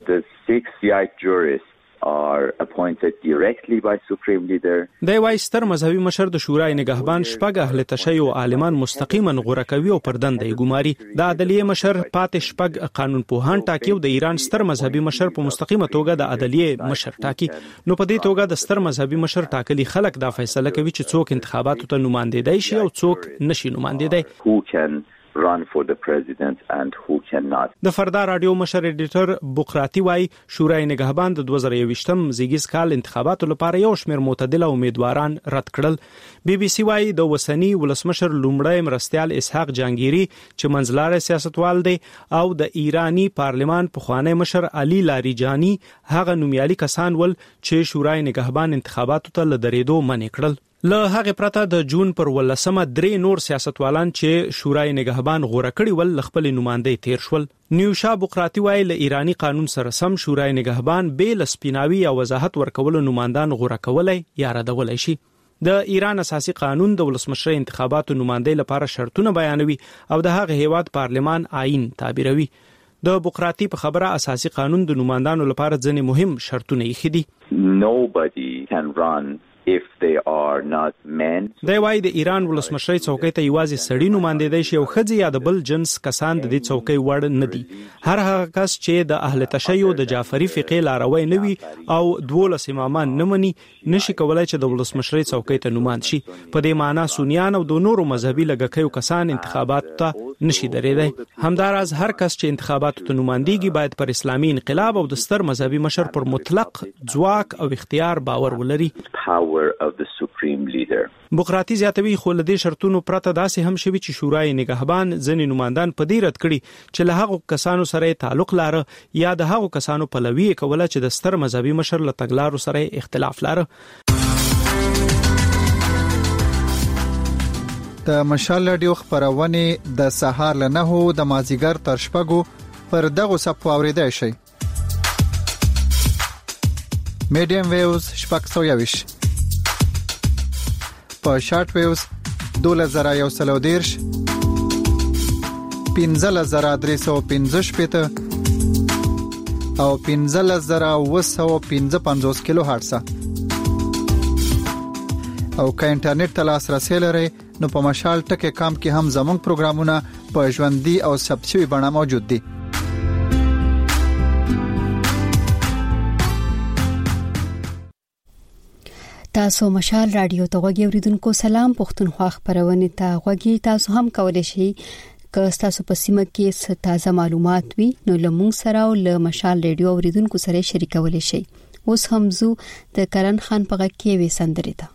are appointed directly by supreme leader. دی وايي ستر مذهبي مشر د شورای نگهبان شپږ اهل تشیع عالمان مستقیما غوړه کوي او پر دنده یې ګماري. د عدلیه مشر پاتې شپږ قانون پوهان ټاکي او د ایران ستر مذهبي مشر په مستقیمه توګه د عدلیه مشر ټاکي. نو په دې توګه د ستر مذهبي مشر ټاکلي خلک دا فیصله کوي چې څوک انتخاباتو ته نمائندګي شي او څوک نشي نمائندګي. Who can run for the president and who cannot. د فردا رادیو مشر ایډیټر بقراتی وای شورای نگهبان د 2020م زیږیز کال انتخاباتو لپاره یو شمېر معتدل امیدواران رد کړل. بي بي سي وای د وسنی ولسمشر لومړی مرستيال اسحاق جهانگیری چې منځلاره سیاستوال دی او د ایرانی پارلمان پخوانی مشر علي لاریجانی هغه نومیالي کسان ول چې شورای نگهبان انتخاباتو ته لدریدو منع کړل. له هغه پرته د جون پر 18 درې نور سیاستوالان چې شورای نگهبان غوړه کړي ول خپل نمائندې تیر شول. نیوشا بقراتی وای له ایرانی قانون سره سم شورای نگهبان بیل سپیناوي او وضاحت ورکول نمائندان غوړه کولای یا ردولای شي. د ایران اساسي قانون د ولسمشر انتخاباتو نمائندې لپاره شرطونه بیانوي او د هغه هیواد پارلمان آئین تعبیروي. د بقراتی په خبره اساسي قانون د نمائندانو لپاره ځنې مهم شرطونه یې خدي. Nobody can run if they are not men. دی وايي د ایران ولسمشرۍ څوکۍ ته یوازې سړی نمائندګي شي او ښځې یا د بل جنس کسان د دې څوکۍ وړ نه دي. هر هغه کس چې د اهل تشیع د جعفری فقې لاروی نه وي او 12 امامان نه مني نشي کولای چې د ولسمشرۍ څوکۍ ته نمائند شي. په دې معنی سنیان او د نورو مذهبي لږکیو کسان انتخابات ته نشي درېدای. همداراز هر کس چې انتخاباتو ته نمائندګي باید پر اسلامي انقلاب او د ستر مذهبي مشر پر مطلق ځواک او اختیار باور ولري. Of the supreme leader. بقراتی زیاتوي خو له دې شرطونو پرته داسې هم شوي چې شورای نگهبان ځنې نمائندان په دې رد کړي چې له هغو کسانو سره تعلق لاره یا د هغو کسانو پلوي کوله چې د ستر مذهبي مشر له تګلارو سره اختلاف لاره. د مشال رادیو خبرونه د سهار له 9 د مازیګر تر شپږو پر دغه صفو اوریدای شي. میډیم ویوز شپږ 120 په شارټ ویوز 2113 15315 او 15955 کیلو هرتز. او که انټرنیټ ته لاسرسي لرئ نو په مشال ټکی کام کې هم زموږ پروګرامونه په ژوندۍ او ثبت شوی بڼه موجود دي. تاسو مشال رادیو ته غوږی اوریدونکو سلام. پښتونخوا خبرونه ته غوږی تاسو هم کولای شئ که تاسو په سیمه کې تازه معلومات وي نو لمون سره او له مشال رادیو اوریدونکو سره شریکولای شئ. اوس هم زو د کرن خان په غږ کې وې سندري ته.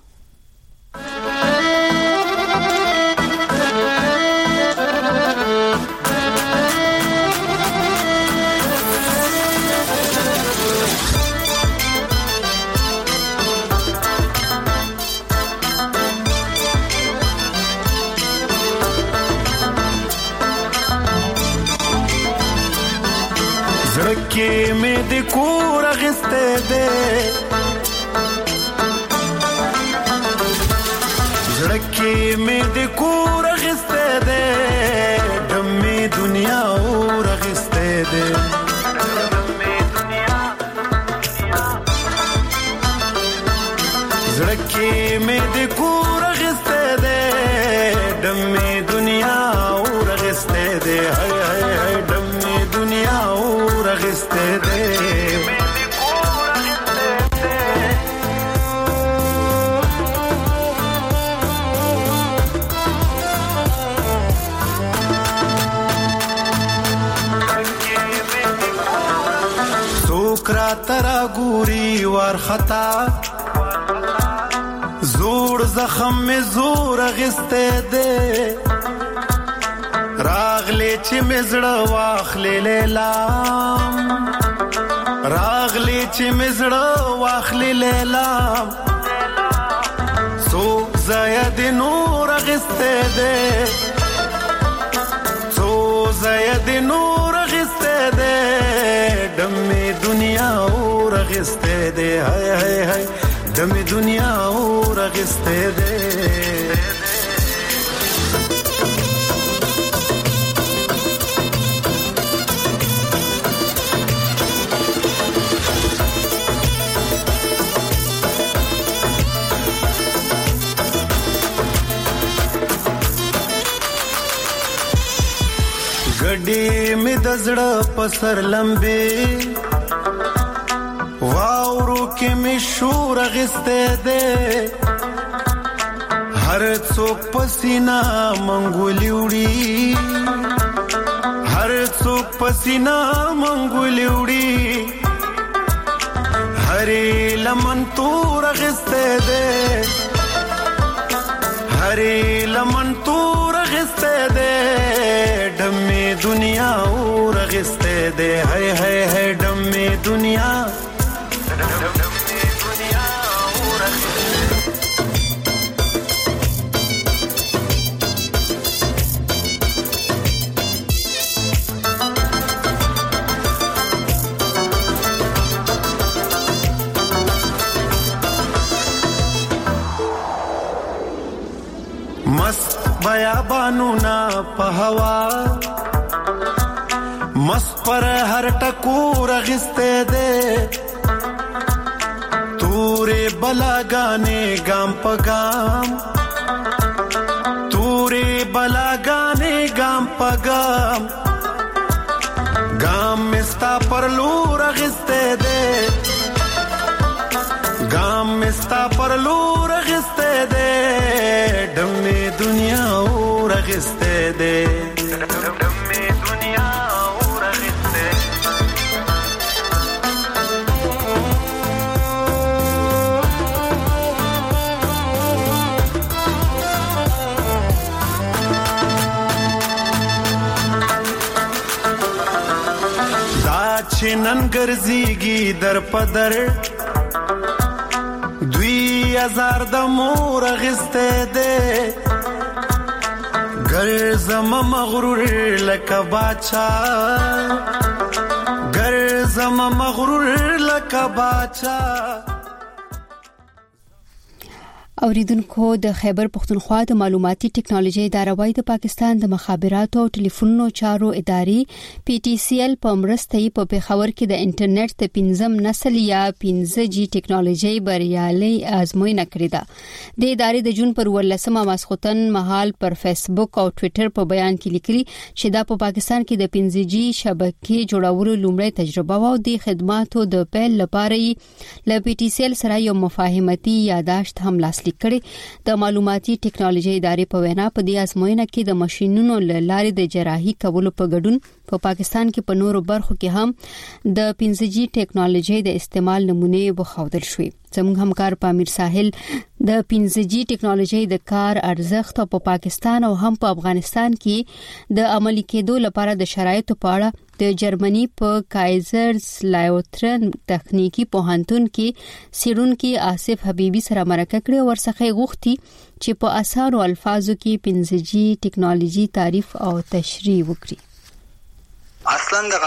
زړکې مې د کور غسته ده زړکې مې د کور غسته ده دمې دنیا اور غسته ده زړکې مې د کور غسته ده دمې دنیا اور غسته ده هاي هاي هاي دمې دنیا اور غسته ده سوکرا ترا ګوري ور خطا زور زخم می زور غسته ده راغلی چې مزړه واخلې لیلام راغلی چې مزړه واخلې لیلام سو زید نور غسته ده سو زید نور غسته ده دمې دنیا اور غسته ده هاي هاي هاي دمې دنیا اور غسته ده ګډې مې د زړه پسر لمبې واورو کې مې شور غسته ده هر څوک پسینا منګولې وړي هر څوک پسینا منګولې وړي هرې لمن تور غسته ده هرې لمن تور غسته ده دمې دنیا اور غسته ده هاي هاي هاي دمې دنیا اور मस्त बयाबानू ना पहवा मस्त पर हर टकोर घिसते दे तूरे बला गाने गाम पगाम तूरे बला गाने गाम पगाम गाम मिस्ता पर लूर घिसते दे गाम मिस्ता पर लूर घिसते दे डम्मे दुनिया और घिसते दे डम्मे दुनिया और घिसते दाचिनन गर्जीगी दर पदर 2000 د مور غسته ده ګر زم مغرور لکه باچا ګر زم مغرور لکه باچا. اوریدونکو د خیبر پختونخوا د معلوماتي ټکنالوژي اداره وايي د پاکستان د مخابراتو او ټلیفونونو چارو ادارې PTCL په مرسته په پیښور کې د انټرنیټ د 5م نسل یا 5G ټکنالوژي بریالي آزموینه کړې ده. د ادارې د جون پر 18 ماسختن مهال پر فیسبوک او ټوئیټر په بیان کې لیکلي چې دا په پاکستان کې د 5G شبکې جوړولو لومړی تجربه و او د خدماتو د پیل لپاره ل PTCL سره یو مفاهمتي یاداشت هم لاسلیک کړي. د معلوماتي ټکنالوژي ادارې په وینا په دې آزموینه کې د ماشينونو لارې د جراحي کولو په ګډون په پاکستان کې په نورو برخو کې هم د 5G ټکنالوژي د استعمال نمونه وښودل شوې. زموږ همکار پامیر ساحل د 5G ټکنالوژي د کار ارزښت په پاکستان او هم په افغانستان کې د عملي کېدو لپاره د شرایطو په اړه د جرمني په کایزرز لایوترن تخنیکی پوهنتون کې سیرونکو آصف حبیبي سره مرکه کړې او ورڅخه غوښتي چې په اسانو الفاظو کې 5G ټکنالوژي تعریف او تشریح وکړي. اصلا د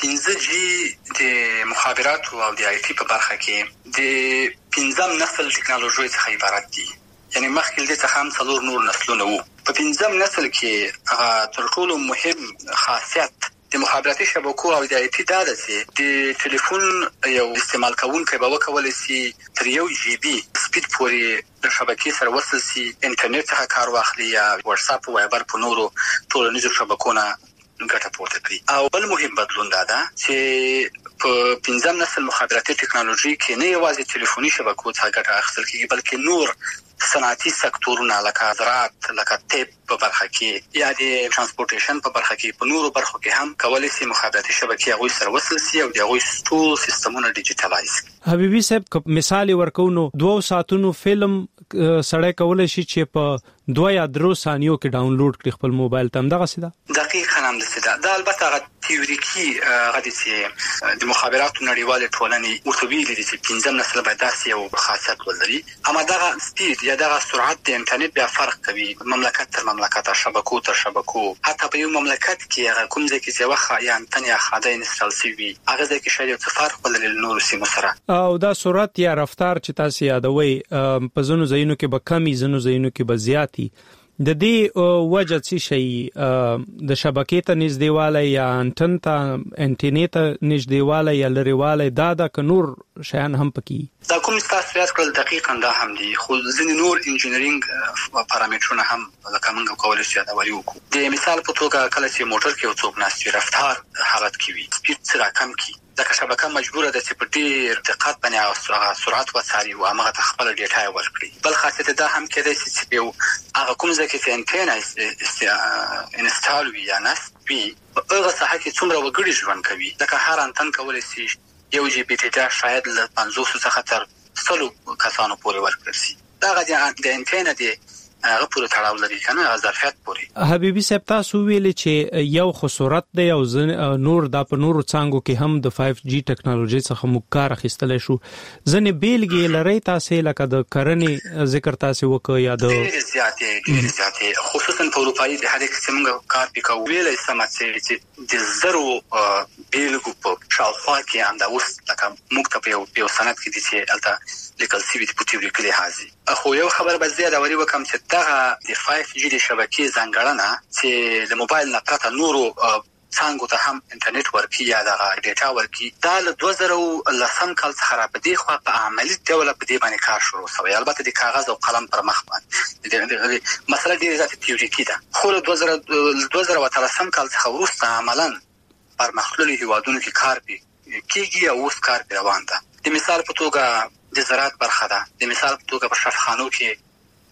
5G د مخابراتو او د IT په برخه کې د 5م نسل ټکنالوژي څخه عبارت دي. یعنی مخکې د څخه هم څلور نور نسلونه وو. په 5م نسل کې تر ټولو مهم خاصیت د مخابراتي شبکو او د IT دا ده چې د ټلیفون یو استعمال کوونکی به وکولای شي تر 1 GB سپیډ پورې د شبکې سره وصل شي، انټرنیټ څخه کار واخلي یا واتس اپ او وایبر په نورو ټولنیزو شبکو نه ګټه پورته کړي. او بل مهم بدلون دا ده چې په 5م نسل مخابراتي ټکنالوژي کې نه یوازې ټلیفوني شبکو څخه ګټه اخیستل کیږي بلکې نور صنعتي سکتورونه لکه زراعت، لکه طب په برخه کې یا د ترانسپورټیشن په برخه کې په نورو برخو کې هم کولای شي مخابراتي شبکې هغوی سره وصل شي او د هغوی ټول سیستمونه ډیجیټلایز کړي. حبیبي صاحب مثال ورکوونو 2 ساعتونو فلم سړی کولای شي چې په 2 یا 3 ثانیو کې ډاونلوډ کړي خپل موبایل ته. همدغه څه ده؟ دقیقاً همدغه ده. دا البته هغه تیوریکي غدي چې د مخابراتو نړیواله ټولنې ورته ویلي دي چې 5م نسل به داسې یو خاصیت ولري. اما دغه سپیډ یا دغه سرعت د انټرنیټ بیا فرق کوي مملکت تر مملکت، شبکو تر شبکو. حتی په یو مملکت کې هغه کوم ځای کې چې وخت یا انټن یا خاده انستال شي هغه ځای کې شاید څه فرق ولري نور سیمو سره. او دا سرعت یا رفتار چې تاسو یادوي په زونو ځایونو کې به کمی، زونو ځایونو کې به زیاتی. د دې وجه څه شي د شبکې ته نږدېواله یا انټن ته انټرنیټ ته نږدېواله یا لريواله دا که نور شیان هم پکې دا کوم تاسو یاد کړل دقیقاً دا هم دي. خو ځینې نور انجینرینګ پارامترونه هم لکه موږ کولای شو دا وایو. د مثال په توګه کله چې موټر کې څوک ناشې رفتار حالت کې وي سپیډ سره کم کی دا شبکه مجبوره ده چې په ډیر دقت باندې سرعت وڅاري او هغه خپل ډیټا ورکړي. بل خاصیت دا هم کېدای شي چې یو هغه کوم ځای کې انټرنیټ انستال وي یا نصب وي هغه ساحه کې څومره وګړي ژوند کوي. ځکه هر انټن کولای شي 1 GB ډیټا شاید له 500 څخه تر 100 کسانو پورې ورکړي شي. دا د انټرنیټ هغه پورې تړاو لري کنه ظرفیت پورې. حبیبي صاحب تاسو ویل چې یو خسارت دی او نور د په نورو څنګه کې هم د 5G ټکنالوژي څخه مکار اخیستل شو. ځنې بیلګې لري تاسو لکه د کرنې ذکر تاسو وکړ یا د ډیر زیاتې خصوصا په اروپאי د هر څه موږ کار وکړو ویلې سمات چې د زرو بیلګو په شاوخوا کې هم دا اوس لکه موږ ته په یو سند کې دي چې البته لیکل سوي په تیوري کې حاضر. خو یو خبر به زیاده وری وکم چې دغه د 5G د شبکې ځانګړنه چې د موبایل نه پرته نورو څنګه ته هم انټرنیټ ورکی یا د ډیټا ورکی دا له 2010 کال څخه را پدې خو په عملی ډول په دې باندې کار شروع شوی. البته د کاغذ او قلم پر مخ باندې مسله ډیره ذات تیوریکي ده. خو له 2013 کال څخه وروسته عملاً پر مخلولی هیوادونو کې کار کیږي او اوس کار روان ده. د مثال په توګه د زراعت برخه ده. د مثال په توګه په شفاخانو کې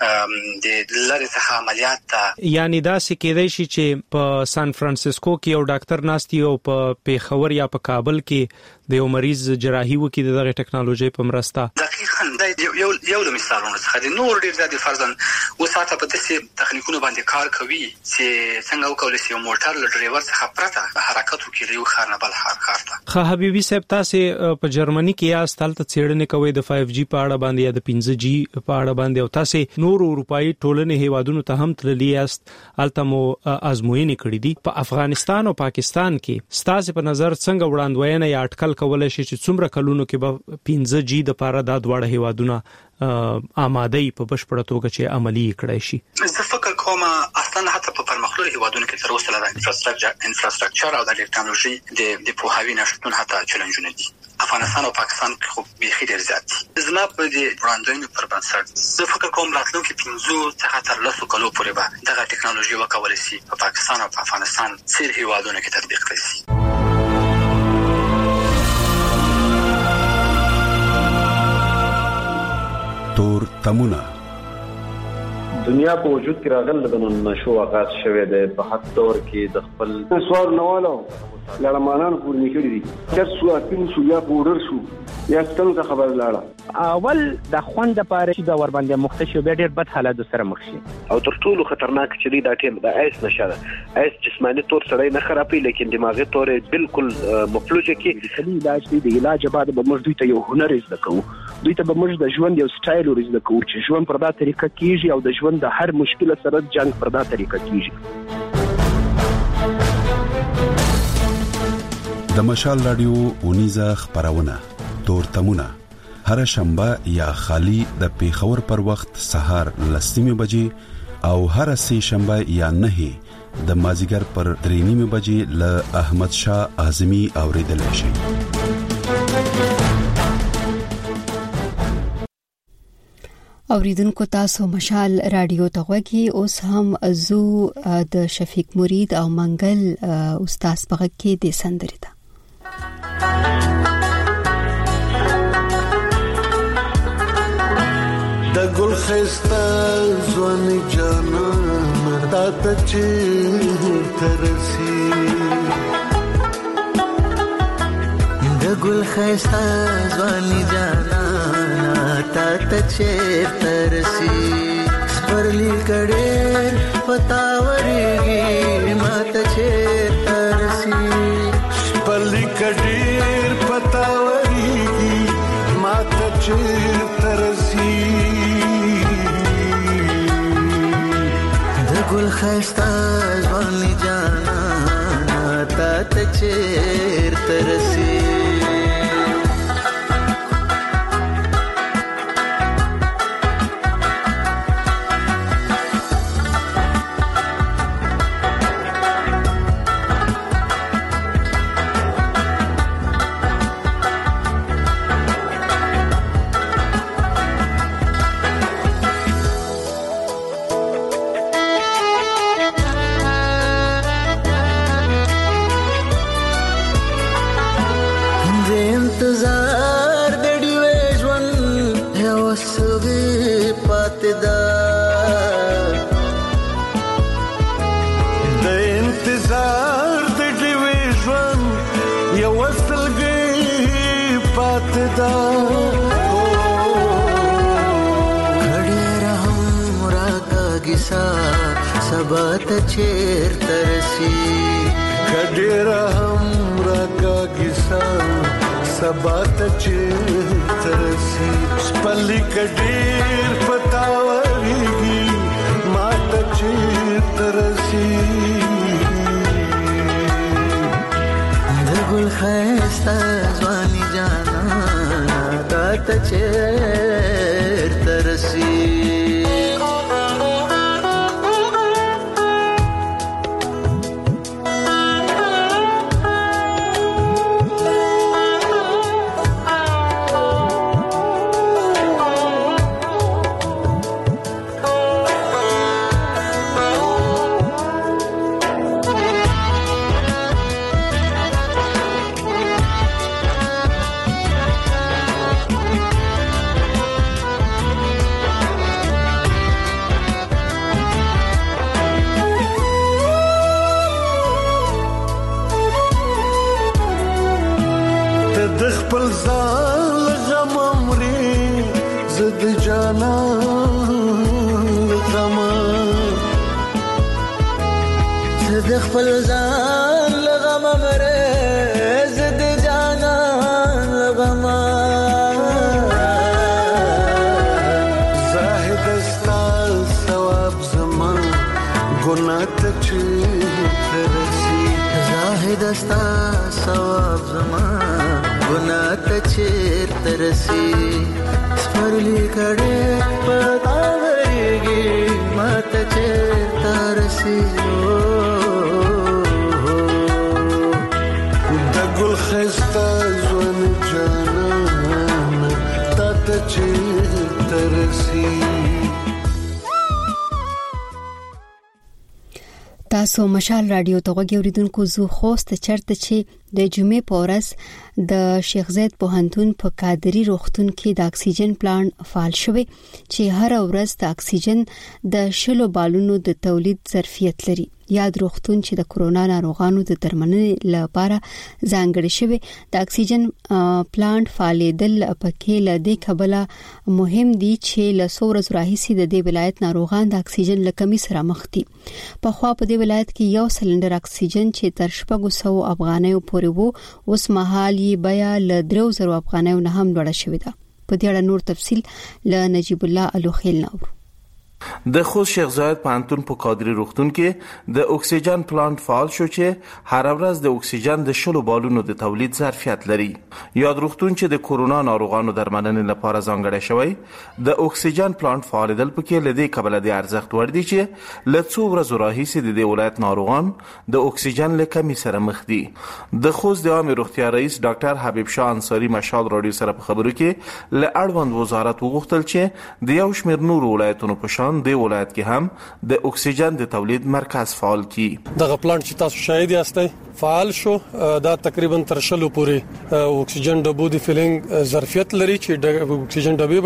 د لری څخه عملیات ته یعنی دا سکیدای شي چې په سان فرانسیسکو کې یو ډاکټر ناستي او په پیښور یا په کابل کې د یو مریض جراحي وکړي دغه ټکنالوژي په مرسته. دقیقاً دا یو مثالونه څخه د نور ډیر زیات فرضاً وساته په داسې تخنیکونو باندې کار کوي چې څنګه وکولای شي موټر له ډرایور څخه پرته حرکت وکړي یو خار نه بل خار ته. خو حبیبي صاحب تاسو په جرمني کې یا ستالته څېړنې کوي د 5G په اړه باندې یا د 5G په اړه باندې او تاسو نور اروپאי ټولنې هیوادونو ته هم تللی است التمو ازموینې کړې دي. په افغانستان او پاکستان کې ستاسو په نظر څنګه وړاندوینه یا اټکل کولای شي چې څومره کلونو کې به 5G د پاره د دوړ هیوادونو هیوادونه آماده په بشپړه توګه چې عملی کړی شي؟ زه فکر کوم اصلا حتی په پرمختللو هیوادونو کې تر اوسه د انفراستراکچر او د ټکنالوژي د پوهاوی نشټون حتی چیلنجونه دي. افغانستان او پاکستان کې خو بیخي ډیر زیات دي. زما په دې وړاندوینو پر بنسټ زه فکر کوم راتلونکي 15 څخه تر 10 کلو پورې به دغه ټکنالوژي وکولای شي په پاکستان او په افغانستان څیر هیوادونو کې تطبیق کړي شي. تور تمونه دنیا په وجود کې راغله د نشو آغاز شوه د په حد دور کې د خپل سوار نوالو لړمانان پورې نکړي دي چې څو اتین شو یا بورډر شو یا څنګه خبر لاړه اول د خوند لپاره چې د ور باندې مختشو به ډېر بد حالات سره مخ شي او تر ټولو خطرناک چې دی دا ټیم د ایس نشه ایس جسمانی طور سره نه خرابي لیکن دماغي طور بالکل مفلوجه کې د علاج دی د علاج بعد به موږ دوی ته یو هنر زده کوو دوی ته به موږ د ژوند یو سټایل ورزده کوو چې ژوند پر دا طریقه کیږي او د ژوند د هر مشکل سره جنگ پر دا طریقه کیږي. د مشال رادیو اونیزه خبرونه تور تمونه هر شنبه یا خالی د پیښور پر وخت سهار 10:00 بجې او هر سه شنبه یا 9 د مازیګر پر 3:30 بجې ل احمد شاه اعظمي اوریدل شي. اوریدونکو تاسو مشال رادیو ته غوږی اوس هم زو د شفیق مرید او منګل استاد په کې د سندري ده. د ګل خسته ځواني جانان راته چې ترسي د ګل خسته ځواني جانان راته چې ترسي پرلی کډې پتاوريږي ماته چې ترسي پرلی کډې پتاوريږي ماته چې ترسي د ګل خسته ځواني جانا ته چې ترسي سبات چیر ترسی کډیر هم راګیسا سبات چیر ترسی سپلی کډیر پتاوريږي مات چیر ترسی د ګل خسته ځواني جانا ته چیر ترسی د خپل ځان لغم مره زد جانان لغم زاهد استال ثواب زمان ګناه ته ترسي زاهد استال ثواب زمان ګناه ته ترسي ورلی کړه پتا ورګي مات چیرته رسیدو د ګل خسته ځوان جانان ته چیرته رسیدو. تاسو مشال رادیو ته غوږی اوریدونکو زو خوست چرته چې د جمعې په ورځ د شیخ زید پوهنتون په قادری روغتون کې د اکسیجن پلانټ فعال شوی چې هر ورځ د اکسیجن د شلو بالونو د تولید ظرفیت لري. یاد روغتون چې د کورونا ناروغانو د درملنې لپاره ځانګړی شوی د اکسیجن پلانټ فعالیدل پکې له دې کبله مهم دي چې له څو راهیسي د دې ولایت ناروغان د اکسیجن لکمي سره مخ دي. په خوا په دې ولایت کې یو سلندر اکسیجن چې تر 700 افغانیو پورې وو اوس مهال یې بیا له 3000 افغانیو نه هم لوړه شوې ده. په دې اړه نور تفصیل له نجیب الله الوخیل نور. د خوست شیخ زاید پوهنتون په قادری روغتون کې د اکسیجن پلانټ فعال شو چې هر ورځ د اکسیجن د شلو بالونو د تولید ظرفیت لري. یاد روغتون چې د کورونا ناروغانو درملنې لپاره ځانګړی شوی د اکسیجن پلانټ فعالیدل پکې لدی قبل د ارزښت ور دي چې له څو ورځې راهیسې د دې ولایت ناروغان د اکسیجن له کمی سره مخ دي. د خوست د عامه روغتیا رئیس ډاکټر حبیب شاه انصاری مشال رادیو سره په خبرو کې له اړوند وزارت وغوښتل چې د یو شمېر نور ولایتونو په شان د ولایت کې هم د اکسیجن د تولید مرکز فعال کی. دغه پلانټ چې تاسو شاهد یاستئ فعال شو دا تقریبا تر شلو پورې اکسیجن ډبو د فیلینګ ظرفیت لري چې د اکسیجن ډبې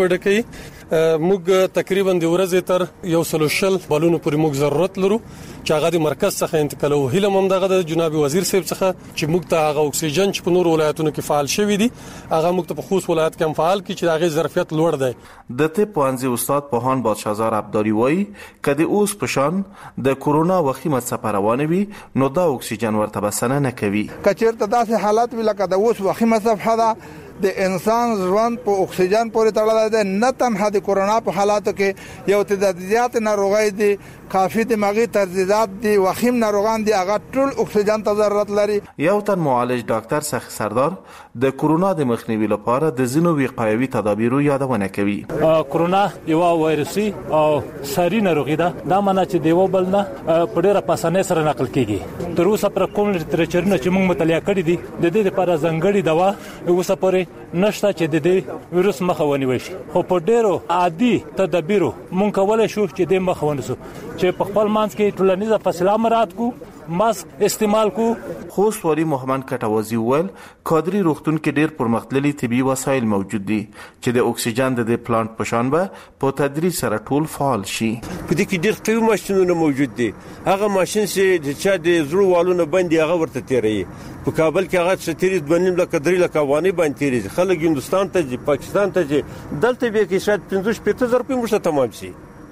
بډکې موږ تقریبا د ورځې تر یو سلو شل بالونو پورې موږ ضرورت لرو چې هغه د مرکز څخه انتقالو. هیله هم دغه د جناب وزیر صاحب څخه چې موږ ته هغه اکسیجن چې په نور ولایتونو کې فعال شوی دي هغه موږ ته په خوست ولایت کې هم فعال کی چې هغه ظرفیت لوړ دی. د طب پوهنځي استاد پوهان بادشاهزار عبدالي وایي کدی اوس پشان د کورونا وخیمه سپروانه وي نو دا اکسیجن ورته بسنه نه کوي. کچېرته داسې حالات وی لکه د اوس وخیمه صفحه ده د انسان ژوند په اکسیجن پورې تړلی دی. نه تنها د کورونا په حالاتو کې یو تعدادیات ناروغۍ دي کافي دماغي ترزیدات دي وخیم ناروغان دي هغه ټول اکسیجن ته ضرورت لري. یو تن معالج ډاکټر سخی سردار د کورونا د مخنیوي لپاره د ځینو وقایوي تدابیرو یادونه کوي. کورونا یو وایرسي او ساري ناروغي ده دا معنی چې دیو بل نه په ډیره پاسانه سره نقل کیږي. تر اوسه پر کوم لټریچرونه چې موږ مطالعه کړی دي د دې لپاره ځانګړي دوا اوسه پورې نشته چې د دې وایرس مخه ونیوي شي. خو په ډیرو عادي تدابیرو مونږ کولای شو چې د مخه ونیسو چې په خپل مانس کې ټولنیزه فاصله مراعات کو ماسک استعمال کو. خوست ولی محمد کټوازی ول قادری روغتون کې ډیر پرمختللي طبي وسایل موجود دي چې د اکسیجن د پلانټ په شان به په تدریج سره ټول فعال شي. په دې کې ډیر قوي ماشينونه موجود دي. هغه ماشين چې د چا د زړه والونه باندې هغه ورته تیری په کابل کې هغه ستیری بنیم لکه درې لکه وانی باندې تیری خلک هندستان ته پاکستان ته دلته به کې شاید 15,000 روپۍ مشته تمام شي.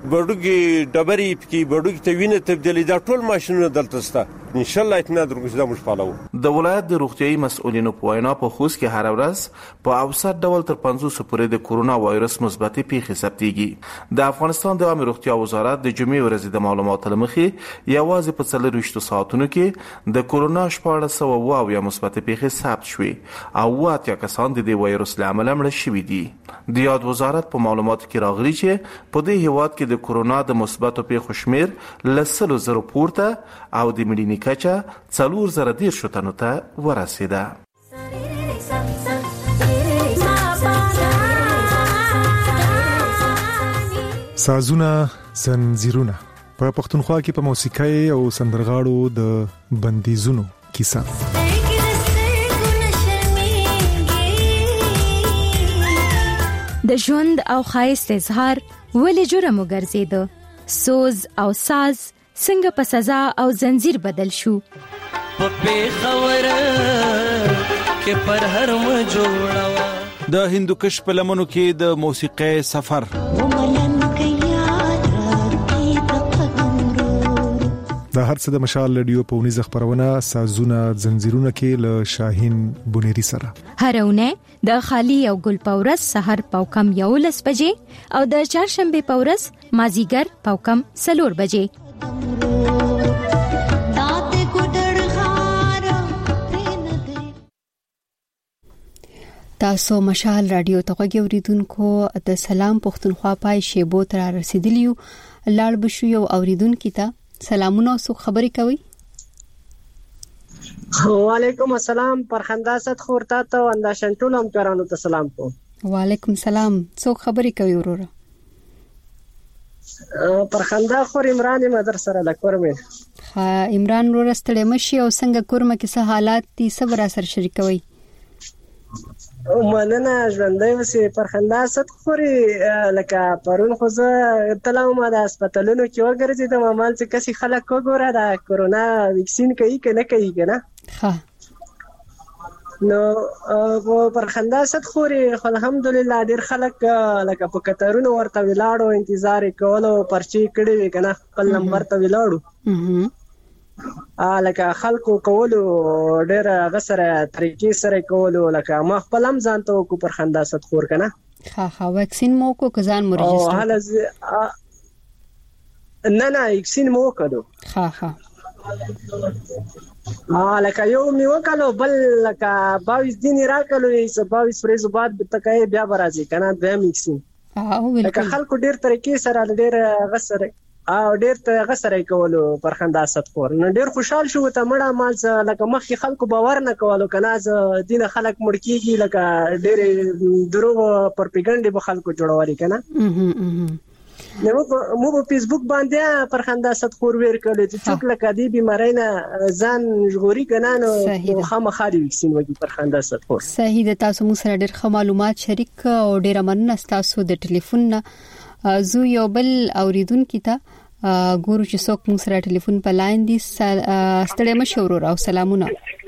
بډوګي ډبري کې بډوګي ته وینه تبدیلی دا ټول ماشينونه دلته ستا ان شاء الله اعتماد ورکوځه مش پالو. د ولایت د روغتيایي مسؤلینو په وینا په خوست کې هر ورځ په اوسط ډول تر 500 پورې د کورونا وایرس مثبتې پیښې ثبتېږي. د افغانستان د عامه روغتیا وزارت د جمعې ورځې د معلوماتو لمخې یوازې په 24 ساعتونو کې د کورونا 1400 مثبتې پیښې ثبت شوې او 8 کسان د دې وایرس له امله مړه شوي دي. د یاد وزارت په معلوماتو کې راغلي چې په دې هیواد کې د کورونا د مثبتو پیښو شمیر له 100,000 پورته او د مړینې کچه 4,010 تنو ته ورسیده. سازونه زنجیرونه په پښتونخوا کې په موسیقۍ او سندرغاړو د بندیزونو کیسه. د ژوند او ښایست اظهار ولې جرم وګرځیدو؟ سوز او ساز څنګه په سزا او زنجیر بدل شو؟ په خبره کې پر هر م جوړوا د هندوکش په لمنو کې د موسیقۍ سفر د هر څه د مشال رادیو په ونیز خبرونه سازونه زنجیرونه کې له شاهین بونيري سره هرونه د خالی او ګل پورس سحر پاوکم 11 بجې او د چهارشنبه پورس مازیګر پاوکم 4 بجې. تاسو مشال رادیو ته غوړیدونکو د سلام پښتونخوا پای شیبو تر رسیدلیو لاړ بشو یو اوریدونکو ته سلامونه او خبري کوي. وعلیکم السلام پرخندا ست خورتا ته انداشن ټول هم کرانو ته سلام کو. وعلیکم السلام څو خبري کوي وروره. پرخندا خور عمران مدر سره د کورمه. عمران ورستړې مشي او څنګه کورمه کې څه حالات دي صبر سره شریکوي. مننه ژوندۍ وسې پرخندا ست خوري لکه پرون خو زه تلم د هسپتالونو کې وګرځېدم مال چې کسي خلک وګوره د کورونا ویکسین کوي که نه کوي که نه نو پرخندا ست خوري خو الحمدلله ډېر خلک لکه په کتارونو ورته ولاړو انتظار یې کولو پرچې کړې وې که نه خپل نمبر ته ولاړو لکه خلکو کولو ډېر هغه سره طریقې سره کولو لکه ما خپل هم ځان ته وکړو پرخندا ست خور که نه ویکسین مو وکړو که ځان مو رجسټر نه ویکسین مو وکړو لکه یو مې وکړو بل لکه 22 دن راکړلو 22 ورځې بعد تکای بیا به راځي که نه دویم ویکسین لکه خلکو ډېر طریقې سره ډېر هغه سره ډېر هغه سره کولو پرخندا ست خور نو ډېر خوشحال شو ته مړه مال لکه مخکې خلکو باور نه کولو که نه دینه خلک مړ کېږي لکه ډېرې دروغ پروپیګنډې به خلکو جوړولې که نه مو په فیسبوک باندې پرخندا ست خور ویر کړل چې څوک لکه دې بیماری نه ځان ژغوري که نه نو خامخا د ویکسین وکړي پرخندا ست خور. صحیح ده. تاسو موږ سره ډېر ښه معلومات شریک او ډېره مننه ستاسو د ټلیفون نه. زو یو بل اوریدونکو ته ګورو چې څوک موږ سره ټلیفون په لاین دي. ستړي مشورور او سلامونه.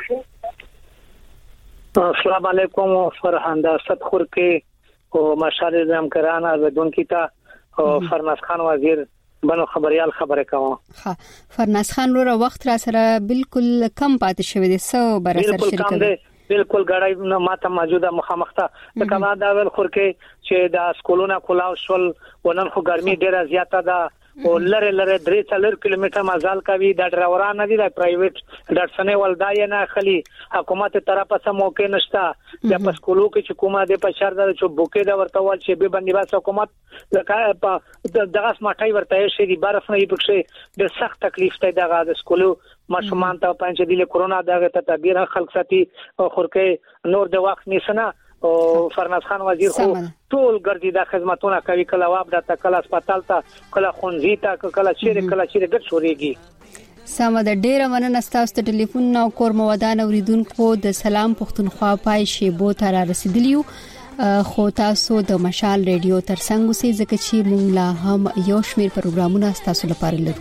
السلام علیکم فرحاندا ست خور کې او مشال نظام کرانه ودونکو ته فرناز خان وزیر بنو خبريال خبره کوم. فرناز خان ورو وخت را سره بالکل کم پاتې شوی دی سو بر سره شریک بالکل غړای ماته موجوده مخامخته د کما دا ول خور کې چې د سکولونو کلاو شول ونن خو ګرمي ډیره زیاته ده او لره 3 کیلومتر مزال کوي د ډرایوران نه دي د پرایویټ ډاټسنه ولدای نه خلی حکومت طرفه سم موقع نشته د پسکولو کې چې کومه د پشار د چې بوکې د ورته ول چې به باندې واس حکومت لکه دغه سمټای ورته شي د برف نه پکې د سخت تکلیف ته دغه د سکولو ماشومان ته پنځه دی له کورونا دغه ته تدبیر خلک ساتي خورکه نور د وخت نشنه او فرناز خان وزیر خو ټول ګرځي د خدماتونه کوي کله واب د کله هسپتال ته کله خونځي ته کله چیرې ګټ شوريږي. سم د ډیره مننه ستاسو ته ټلیفون او کور مودان اوریدونکو د سلام پښتونخوا پای شیبو تر رسیدلیو خو تاسو د مشال ریډیو ترڅنګ اوسئ ځکه چې موږ لا هم یو شمېر پروګرامونه تاسو لپاره لرو.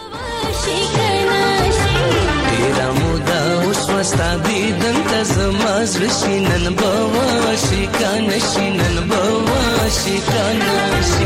وستا دیدن تزما زړه شینن بوا شي کان شینن بوا شي کان